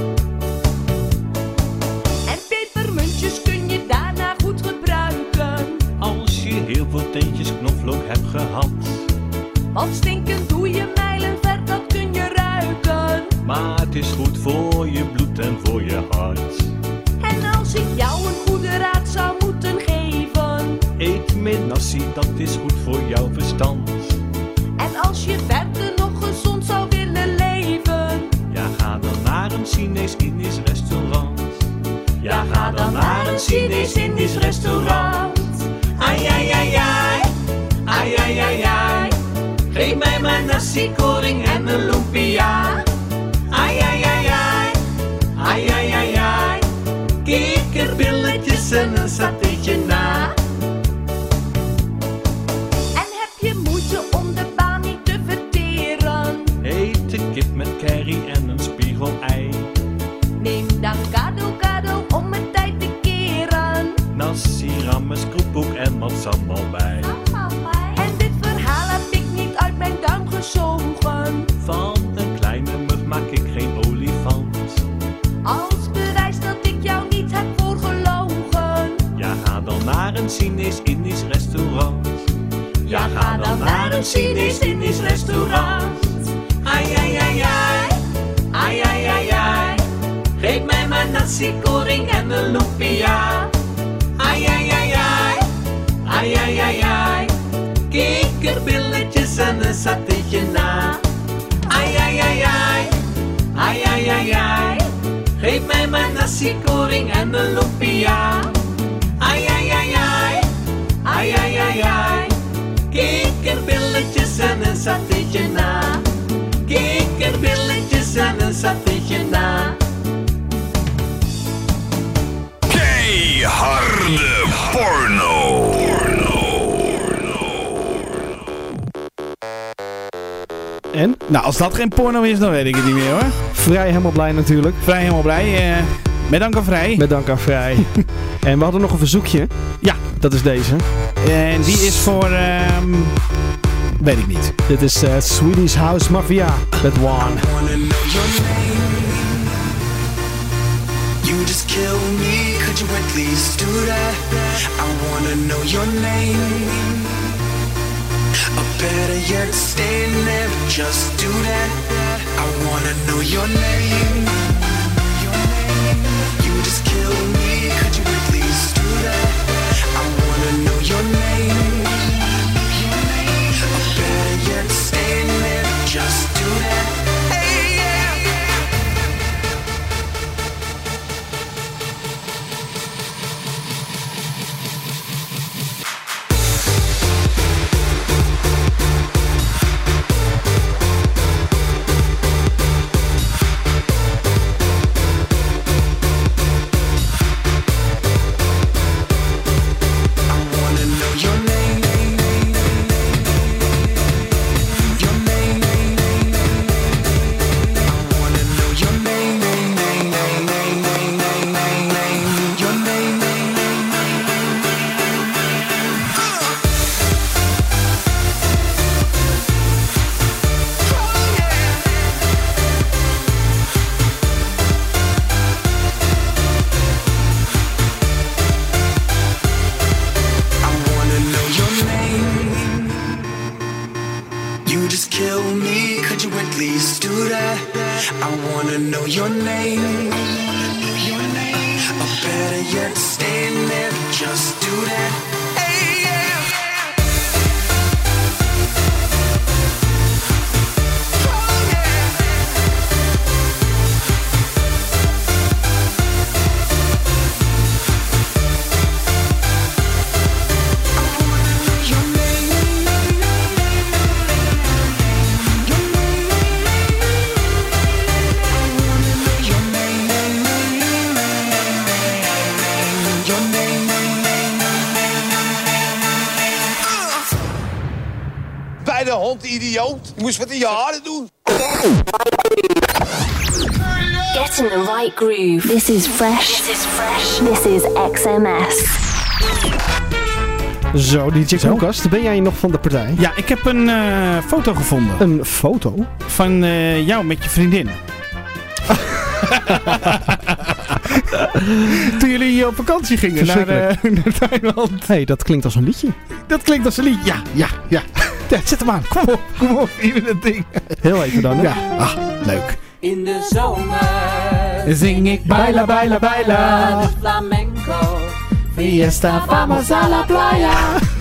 En pepermuntjes kun je daarna goed gebruiken. Als je heel veel teentjes knoflook hebt gehad. Want stinkend doe je mijlenver, dat kun je ruiken. Maar het is goed voor je bloed en voor je hart. En als ik jou een goede raad zou moeten geven. Eet meer nasi, dat is goed voor jouw verstand. En als je verder nog gezond zou willen leven. Ja, ga dan naar een Chinees-Indisch restaurant. Ja, ga dan naar een Chinees-Indisch restaurant. Ai, ai, ai, ai. Ai, ai, ai, ai. Geef mij maar nasi goreng en een lumpia. Ai, ai, ai, ai. Ai, ai, ai, ai. Kikkerbilletjes en een satéetje na. En heb je moeite om de baan niet te verteren? Hete kip met curry en een spiegel ei. Neem dan kado kado om het tijd te keren. Nasi, rammes, kroephoek en wat sambal bij. En dit verhaal heb ik niet uit mijn duim gezogen. Van een kleine mug maak ik geen olifant. Als bewijs dat ik jou niet heb voorgelogen. Ja, ga dan naar een Chinees-Indisch restaurant. Ja, ga dan naar een Chinees-Indisch restaurant. Ai, ai, ai, ai. Ai, ai, ai, ai. Geef mij maar nasi goreng en een lumpia. Ai, ai, ai, ai. Ai, ai, ai, ai. Kikkerbilletjes en een satéetje na. Ai, ai, ai, ai. Ai, ai, ai, ai. Geef mij maar nasi goreng en een lumpia. Ai, ai, ai, ai. Ai, ai, ai, ai. Kikkerbilletjes en een satéetje na. Kikkerbilletjes en een satéetje na. Keiharde porno. En? Nou, als dat geen porno is, dan weet ik het niet meer hoor. Vrij helemaal blij natuurlijk. Vrij helemaal blij. Uh, met dank aan Vrij. Met dank aan Vrij. En we hadden nog een verzoekje. Ja. Dat is deze. En die is voor... Um, weet ik niet. Dit is uh, Swedish House Mafia met One. You just kill me, could you at least do that? I wanna know your name. Or better yet, stay and never just do that. I wanna know your name. You just kill me, could you at least do that? I wanna know your name. Or better yet, stay and never just do that. Hey, yeah. know your name. Or better yet, stand there, just do that. Hey, yeah. De hond, idioot. Je moest wat in je haren doen. Get in the right groove. This is fresh. This is fresh. This is X M S. Zo, D J Koelkast, ben jij nog van de partij? Ja, ik heb een uh, foto gevonden. Een foto? Van uh, jou met je vriendin. Toen jullie hier op vakantie gingen naar, uh, naar Thailand. Hé, hey, dat klinkt als een liedje. Dat klinkt als een liedje, ja, ja, ja. Ja, zet hem aan. Kom op, kom op, hier dat ding. Heel even dan, hè? Ja, ah, leuk. In de zomer zing ik baila, baila, baila. de flamenco. Fiesta, vamos a la playa.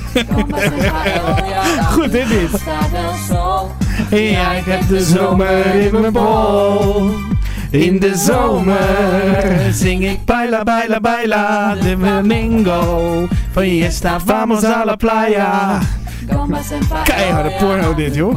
Goed, hè, dit? Ja, ik heb de zomer in mijn bol. In de zomer zing ik baila, baila, baila. De flamingo. Fiesta, vamos a la playa. Keiharde porno dit, joh.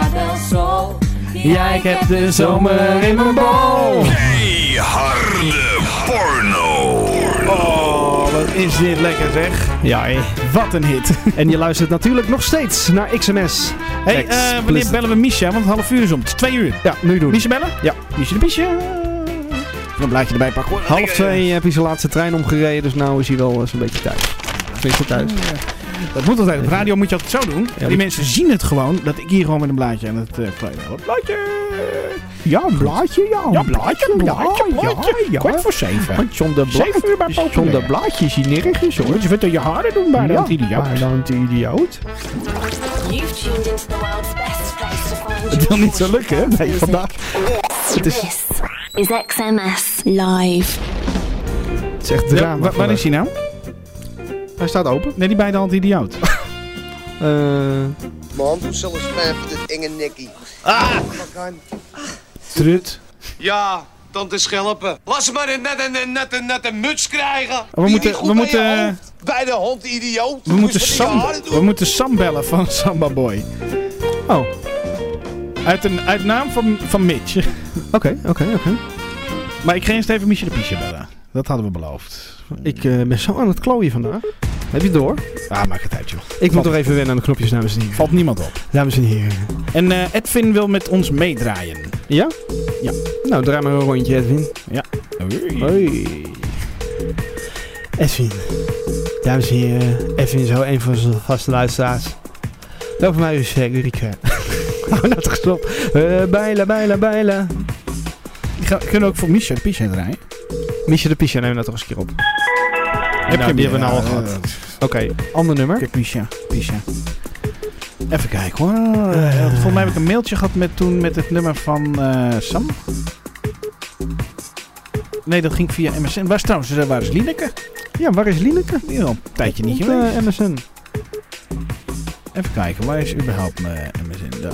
Ja, ik heb de zomer in mijn bol. Keiharde porno. Oh, wat is dit lekker, zeg. Ja, hé. Wat een hit. En je luistert natuurlijk nog steeds naar X M S. Hé, hey, uh, wanneer bellen we Misha? Want het half uur is om. Het is twee uur. Ja, nu doen. Misha bellen? Ja. Misha de Pisje. Een blaadje erbij pakken, hoor. Half twee heb je zijn laatste trein omgereden, dus nou is hij wel zo'n beetje thuis. Tenminste thuis. Ja. Dat moet altijd. Op radio moet je altijd zo doen. Ja, die mensen zien het gewoon, dat ik hier gewoon met een blaadje aan het uh, kleden ben. Blaadje! Ja, een blaadje, ja. Ja, blaadje, blaadje, blaadje. Ja, ja. Kwart voor zeven. Want zonder Zeven uur bij blaadje, zonder blaadje is hij nergens, hoor. Je wilt er je haren doen bij ja, de idioot. bij de idioot. You've tuned into the world's best place to find Het wil niet zo lukken, hè? Nee, vandaag. Het is... This is X M S Live. Het is echt drama. Ja, waar is hij nou? Hij staat open. Nee, die bij de hand idioot. uh... Man, doe zelfs mij voor dit enge nekkie. Ah! Trut. Ja, tante Schelpen. Laat ze maar een net een, net een, net een muts krijgen. We moeten... We moeten... Bij de hond, idioot. We moeten Sam... We moeten Sam bellen van Samba Boy. Oh. Uit, een, uit naam van, van Mitch. Oké, oké, oké. Maar ik ga eerst even Michel de Piesje bellen. Dat hadden we beloofd. Ik uh, ben zo aan het klooien vandaag. Heb je het door? Ah, maak het uit, joh. Ik Valt... moet toch even wennen aan de knopjes, dames en heren. Valt niemand op. Dames en heren. En uh, Edwin wil met ons meedraaien. Ja? Ja. Nou, draai maar een rondje, Edwin. Ja. Hoi. Hoi. Edwin. Dames en heren. Edwin is zo een van zijn vaste luisteraars. Loop voor mij eens uh, Ulrike. Hou nou toch stop. Uh, bijla, bijla, bijla. Kunnen we ook voor Michel de Piesje draaien? Michel de Piesje, neem we nou toch eens een keer op. Heb nou, je die hebben we nou al uh, gehad. Oké, okay, ander nummer. Kijk, Michel, Piesje. Even kijken hoor. Uh, volgens mij heb ik een mailtje gehad met, toen met het nummer van uh, Sam. Nee, dat ging via M S N. Waar is trouwens, waar is Lineke? Ja, waar is Lineke? Die is al een tijdje niet Op, geweest. Uh, M S N. Even kijken, waar is überhaupt mijn M S N? Daar.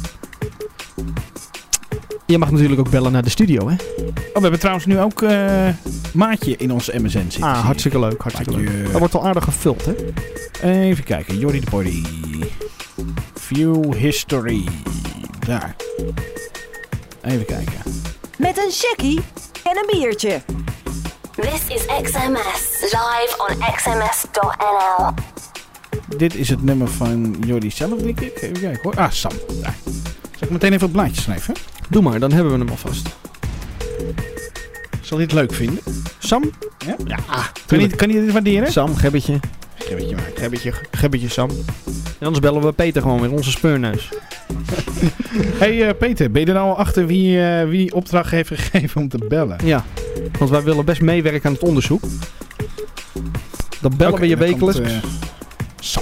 Je mag natuurlijk ook bellen naar de studio, hè? Oh, we hebben trouwens nu ook uh, Maatje in onze M S N zitten. Ah, hartstikke leuk, hartstikke Maatje. leuk. Dat wordt al aardig gevuld, hè? Even kijken, Jordi de Body. View history. Daar. Even kijken. Met een checkie en een biertje. This is X M S, live on x m s dot n l. Dit is het nummer van Jordi zelf, denk ik. Even kijken hoor. Ah, Sam. Daar. Zal ik meteen even op blaadje schrijven? Doe maar, dan hebben we hem alvast. Zal hij het leuk vinden? Sam? Ja? Ja. Kan hij, kan hij dit waarderen? Sam, gebbetje. Gebbetje maar. Gebbetje, gebbetje Sam. En anders bellen we Peter gewoon weer, onze speurneus. Hey uh, Peter, ben je er nou al achter wie, uh, wie opdracht heeft gegeven om te bellen? Ja, want wij willen best meewerken aan het onderzoek. Dan bellen okay, we je wekelijks. Uh, Sam.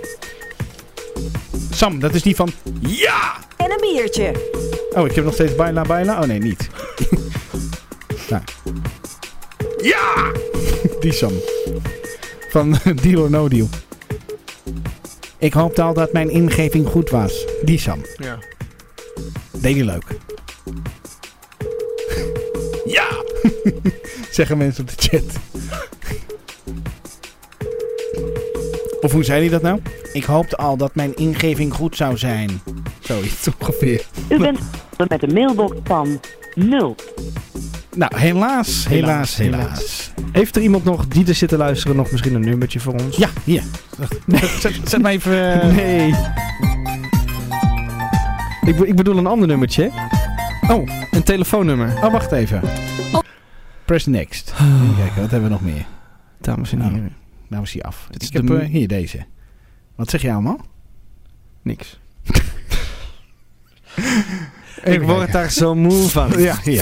Sam, dat is die van... Ja! En een biertje. Oh, ik heb nog steeds bijna bijna. Oh nee, niet. Nou. Ja! Die Sam. Van Deal or No Deal. Ik hoopte al dat mijn ingeving goed was. Die Sam. Ja. Deed hij leuk. Ja! Zeggen mensen op de chat. Of hoe zei hij dat nou? Ik hoopte al dat mijn ingeving goed zou zijn. Zoiets ongeveer. U bent met een mailbox van nul. Nou, helaas, helaas, helaas. helaas. Heeft er iemand nog die er zit te luisteren nog misschien een nummertje voor ons? Ja, hier. Nee. Zet, zet maar even... Uh... Nee. Ik, be- ik bedoel een ander nummertje. Oh, een telefoonnummer. Oh, wacht even. Oh. Press next. Even kijken, wat hebben we nog meer? Dames en heren. Nou, nou is hij af. Dit is ik heb de... uh, hier deze. Wat zeg je allemaal? Niks. Ik word kijken. Daar zo moe van. Ja, hier.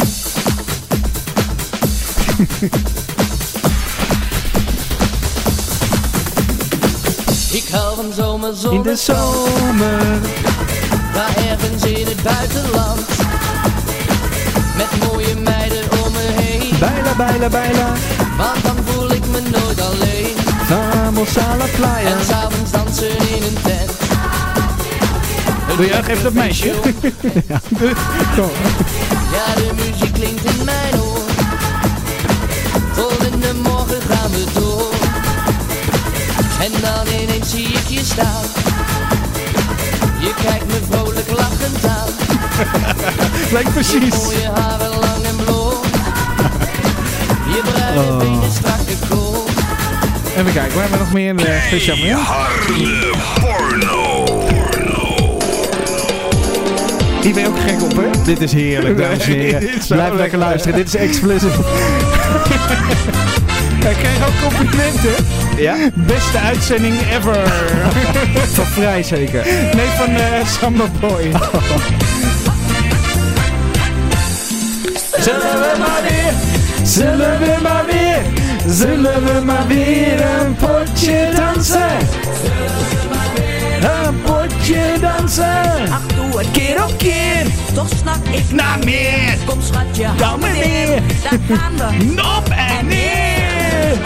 Ik hou van zomer, zomer. In de zomer. Daar ergens in het buitenland. Met mooie meiden om me heen. Baila, baila, baila. Want dan voel ik me nooit alleen. Vamos a la playa. En s'avonds dansen in een tent. Doe jij even dat meisje? Ja. Kom. Ja, de muziek klinkt in mijn oor. Volgende morgen gaan we door. En dan ineens zie ik je staan. Je kijkt me vrolijk lachend aan. Lijkt precies. Je mooie haren lang en blond. Je bruine oh. benen strakke kool. Even kijken, waar hebben we nog meer in de speciaal meer? Harde porno. Hier ben je ook gek op, hè? Dit is heerlijk, dames en heren. Blijf lekker luisteren, dit is explicit. Hij kreeg ook complimenten. Ja? Beste uitzending ever. Van Vrij zeker. Nee, van uh, Summer Boy. Oh. Zullen we maar weer, zullen we maar weer, zullen we maar weer een potje dansen. Een potje dansen. Ach, doe het keer op keer. Toch snak ik naar meer. Kom schatje, dan maar weer. Daar gaan we. Nop en neer.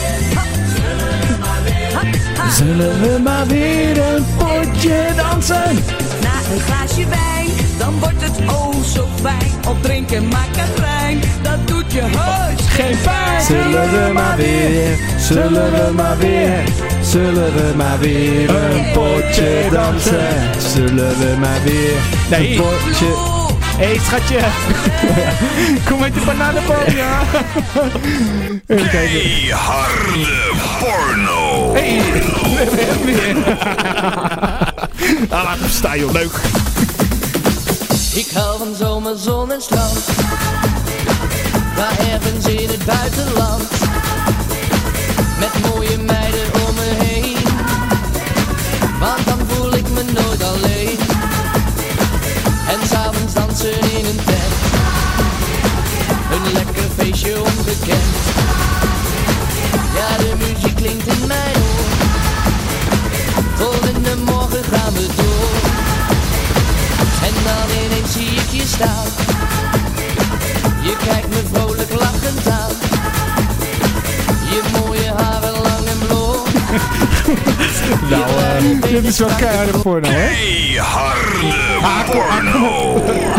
Zullen we maar weer een potje dansen. Na een glaasje wijn, dan wordt het oh zo fijn. Op drinken makarijn, dat doet je heus geen pijn. Zullen we maar weer, zullen we maar weer, zullen we maar weer een potje dansen. Zullen we maar weer nee. een potje... Hé hey, schatje, kom met de bananenboom, ja. Even kijken. Hey, harde porno. Hé, hey, we hebben hem weer. Ah, laat hem staan joh, leuk. Ik hou van zomer, zon en strand. Daar ergens in het buitenland. Met mooie meiden om me heen. Want dan voel ik me nooit alleen. En s'avonds dansen in een tent. Een lekker feestje ongekend. Ja, de muziek klinkt in mijn oor. Volgende morgen gaan we door. En dan ineens zie ik je staan. Je kijkt me vrolijk lachend aan. Je mooie haren lang en blond. Nou, uh, dit is wel keiharde porno, hè? Hey, harde porno.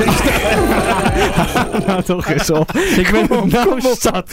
Nou, toch eens op. Ik ben kom, nou kom op. zat.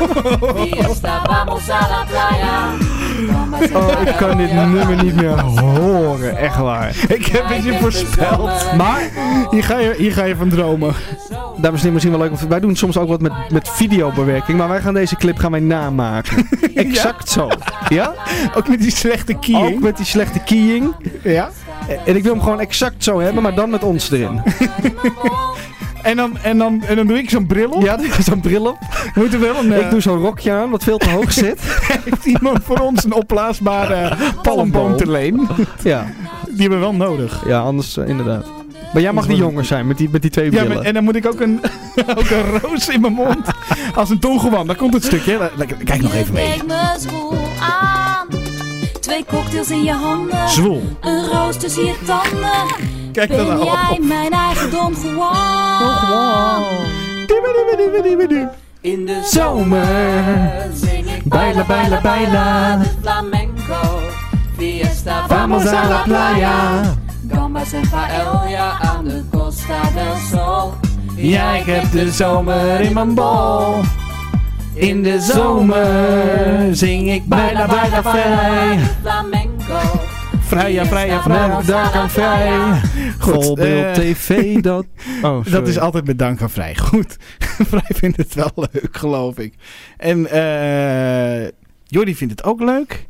Oh, ik kan dit nummer niet meer horen, echt waar. Ik heb het je voorspeld. Maar hier ga je, hier ga je van dromen. Dames en heren, misschien wel leuk. Wij doen soms ook wat met, met videobewerking, maar wij gaan deze clip gaan wij namaken. Exact zo. Ja? Ook met die slechte keying. Ook met die slechte keying. Ja. En ik wil hem gewoon exact zo hebben, maar dan met ons erin. En dan, en, dan, en dan doe ik zo'n bril op? Ja, doe ik zo'n bril op. Moet er wel een, uh... Ik doe zo'n rokje aan, wat veel te hoog zit. Heeft iemand voor ons een opblaasbare palmboom te leen? Ja. Die hebben we wel nodig. Ja, anders uh, inderdaad. Maar jij mag die jonger zijn met die, met die twee brillen. Ja, maar, en dan moet ik ook een, ook een roos in mijn mond. Als een tongewand. Daar komt het stukje. Kijk nog even mee. Kijk me zwoel aan. Twee cocktails in je handen. Zwoel. Een roos tussen je tanden. Kijk ben dan nou jij op. mijn eigen Don Juan? Don Juan. In de zomer zing ik baila, baila, baila. de flamenco. Fiesta, Vamos a la playa. Gambas en paella aan de Costa del Sol. Ja, ik heb de zomer in mijn bol. In de zomer zing ik baila, baila, vrij. Flamenco. Vrij, ja, vrij, ja, vrij. Dank aan vrij. Goed, Voorbeeld eh, T V, dat... Oh, sorry. dat is altijd met dank aan vrij. Goed. Vrij vindt het wel leuk, geloof ik. En eh Jordi vindt het ook leuk.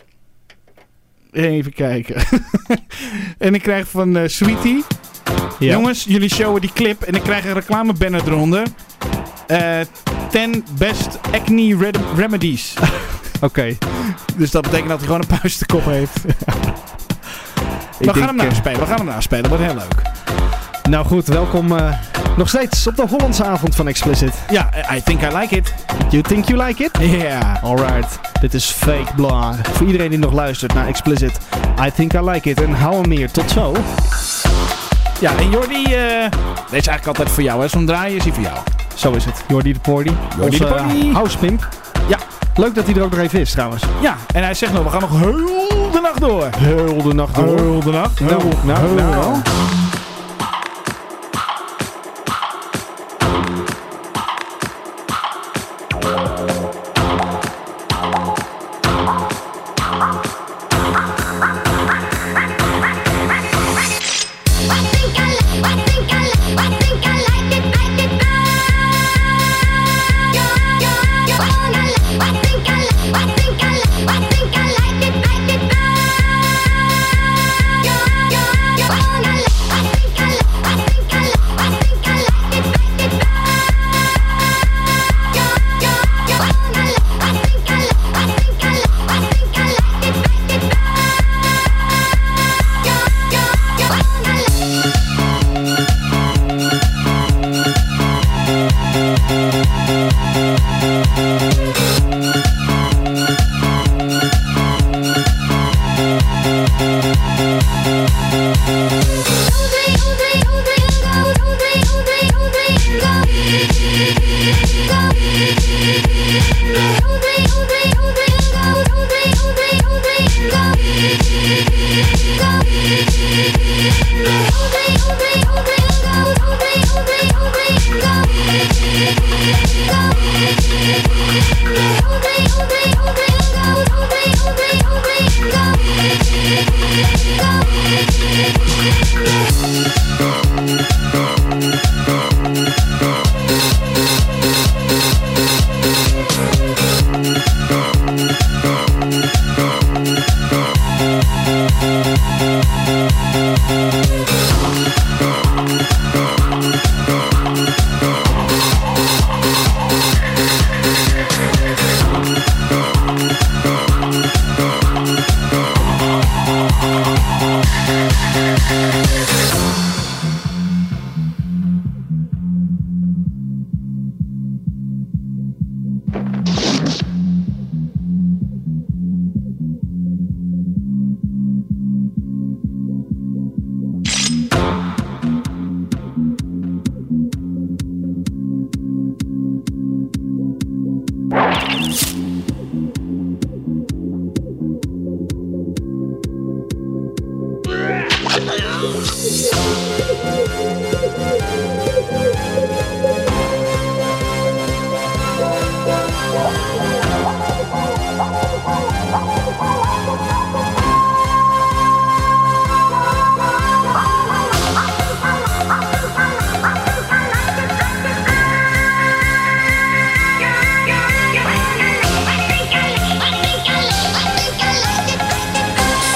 Even kijken. En ik krijg van uh, Sweetie. Ja. Jongens, jullie showen die clip en ik krijg een reclamebanner eronder. Uh, ten best acne red- remedies. Oké. Okay. Dus dat betekent dat hij gewoon een puist de kop heeft. We gaan hem naspelen. We gaan hem naspelen. Wordt heel leuk. Nou goed, welkom uh, nog steeds op de Hollandse avond van Explicit. Ja, I think I like it. You think you like it? Ja. Yeah. Alright. Dit is Fake Blah. Voor iedereen die nog luistert naar Explicit. I think I like it. En hou hem meer. Tot zo. Ja, en Jordi, uh, deze is eigenlijk altijd voor jou, hè? Zo'n draai is hij voor jou. Zo is het. Jordi de Pordy. Jordi de Pordy. Uh, housepimp. Ja. Leuk dat hij er ook nog even is trouwens. Ja, en hij zegt nog, we gaan nog heel de nacht door. Heel de nacht door. Heel de nacht. Nou, nou, nou. nou.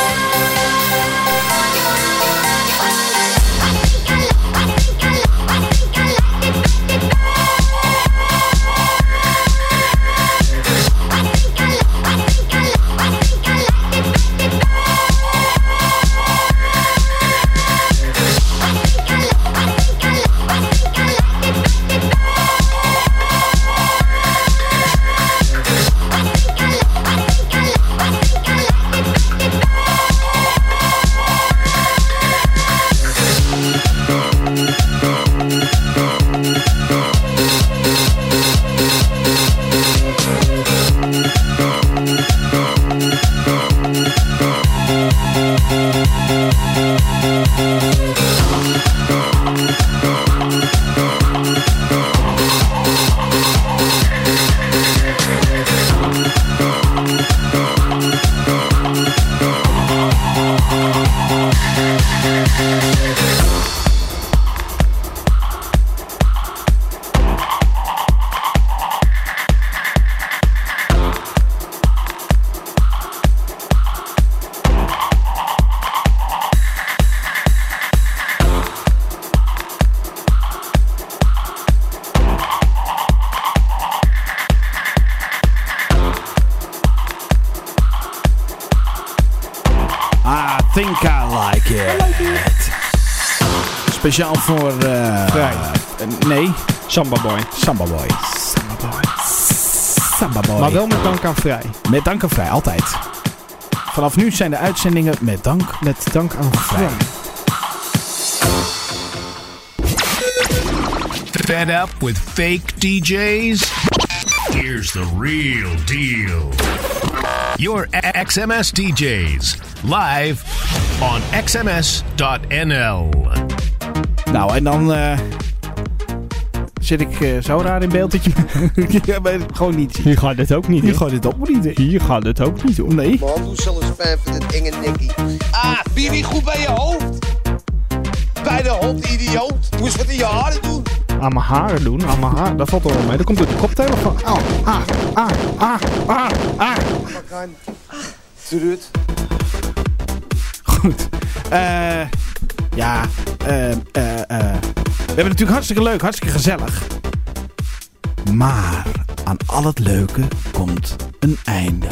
I Think I Like It. Speciaal voor... Uh, Vrij. Uh, nee. Samba Boy. Samba Boy. Samba Boy. Samba Boy. Maar wel met dank aan Vrij. Met dank aan Vrij, altijd. Vanaf nu zijn de uitzendingen met dank, met dank aan Vrij. Fed up with fake D Js? Here's the real deal. Your X M S D Js. Live on X M S dot N L. Nou, en dan uh, zit ik uh, zo raar in beeld dat je me gewoon niet ziet. Hier gaat het ook niet. Hier gaat het ook niet. Hier gaat het ook niet om. Nee. Man, doe zelfs fan van dit enge Nicky. Ah, ben je niet goed bij je hoofd? Bij de hond, idioot. Doe eens wat in je haren doen. Aan mijn haren doen? Aan mijn haar. Dat valt er wel mee. Dat komt door de koptelefoon. Ah, ah, ah, ah, ah, ah. Trut. Goed. Uh, ja, uh, uh, uh. we hebben natuurlijk hartstikke leuk, hartstikke gezellig. Maar aan al het leuke komt een einde.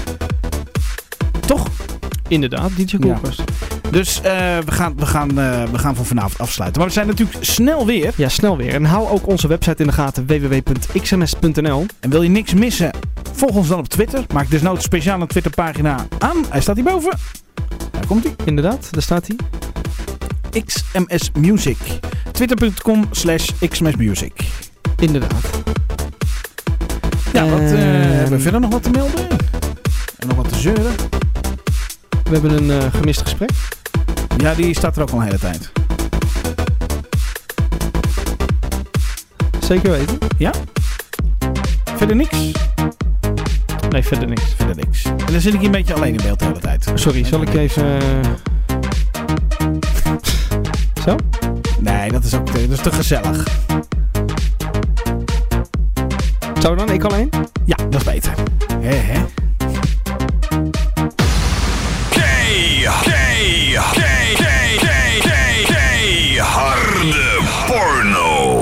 Toch? Inderdaad, D J Koelkast. Ja. Dus uh, we, gaan, we, gaan, uh, we gaan voor vanavond afsluiten. Maar we zijn natuurlijk snel weer. Ja, snel weer. En hou ook onze website in de gaten, w w w punt x m s punt n l. En wil je niks missen, volg ons dan op Twitter. Maak desnoods speciaal een Twitterpagina aan. Hij staat hierboven. Daar komt hij. Inderdaad, daar staat hij. X M S Music. Twitter punt com slash X M S Music. Inderdaad. Ja, wat, uh, hebben we verder nog wat te melden? En nog wat te zeuren? We hebben een uh, gemist gesprek. Ja, die staat er ook al een hele tijd. Zeker weten. Ja? Verder niks? Nee, verder niks. Verder niks. En dan zit ik hier een beetje alleen in beeld de hele tijd. Sorry, zal ik even... Uh... Zo? Nee, dat is ook te, dat is te gezellig. Zo dan? Ik alleen? Ja, dat is beter. Hè, hè? K, K, K, K, K, K, K, harde porno.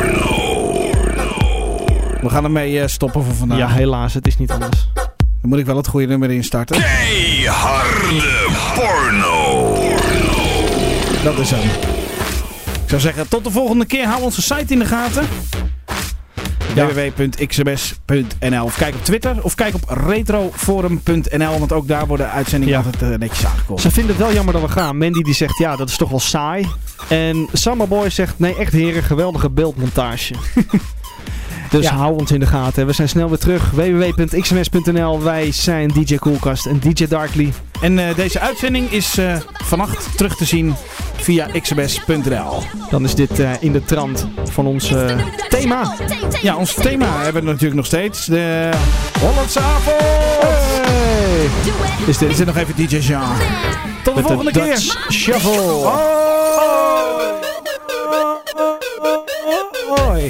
We gaan ermee uh, stoppen voor vandaag. Ja, helaas. Het is niet anders. Dan moet ik wel het goede nummer instarten. K, harde porno. Dat is hem. Ik zou zeggen, tot de volgende keer. Hou onze site in de gaten. Ja. w w w punt x m s punt n l. Of kijk op Twitter. Of kijk op retroforum punt n l. Want ook daar worden uitzendingen ja. altijd uh, netjes aangekomen. Ze vinden het wel jammer dat we gaan. Mandy die zegt, ja, dat is toch wel saai. En Samba Boy zegt, nee, echt heren, geweldige beeldmontage. Dus ja. Hou ons in de gaten. We zijn snel weer terug. w w w punt x m s punt n l. Wij zijn D J Koelkast en D J Darkly. En uh, deze uitzending is uh, vannacht terug te zien via x m s punt n l. Dan is dit uh, in de trant van ons uh, thema. Ja, ons thema hebben we natuurlijk nog steeds. De Hollandse avond. Hey. Is dit, is dit nog even D J Jean. Tot de Met volgende de keer. Dutch Shuffle. Oh. Oh. Hoi.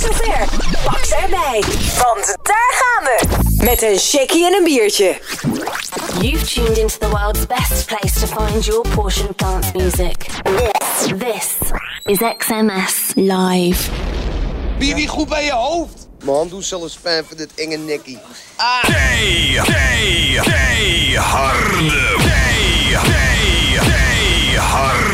zover. Pak ze erbij, want daar gaan we. Met een checkie en een biertje. You've tuned into the world's best place to find your portion of dance music. This, this is X M S Live. Ben je niet goed bij je hoofd? Mijn hand doet zelfs pijn voor dit enge nekkie. Ah. Kei, kei, kei, harde, kei, kei, kei, harde.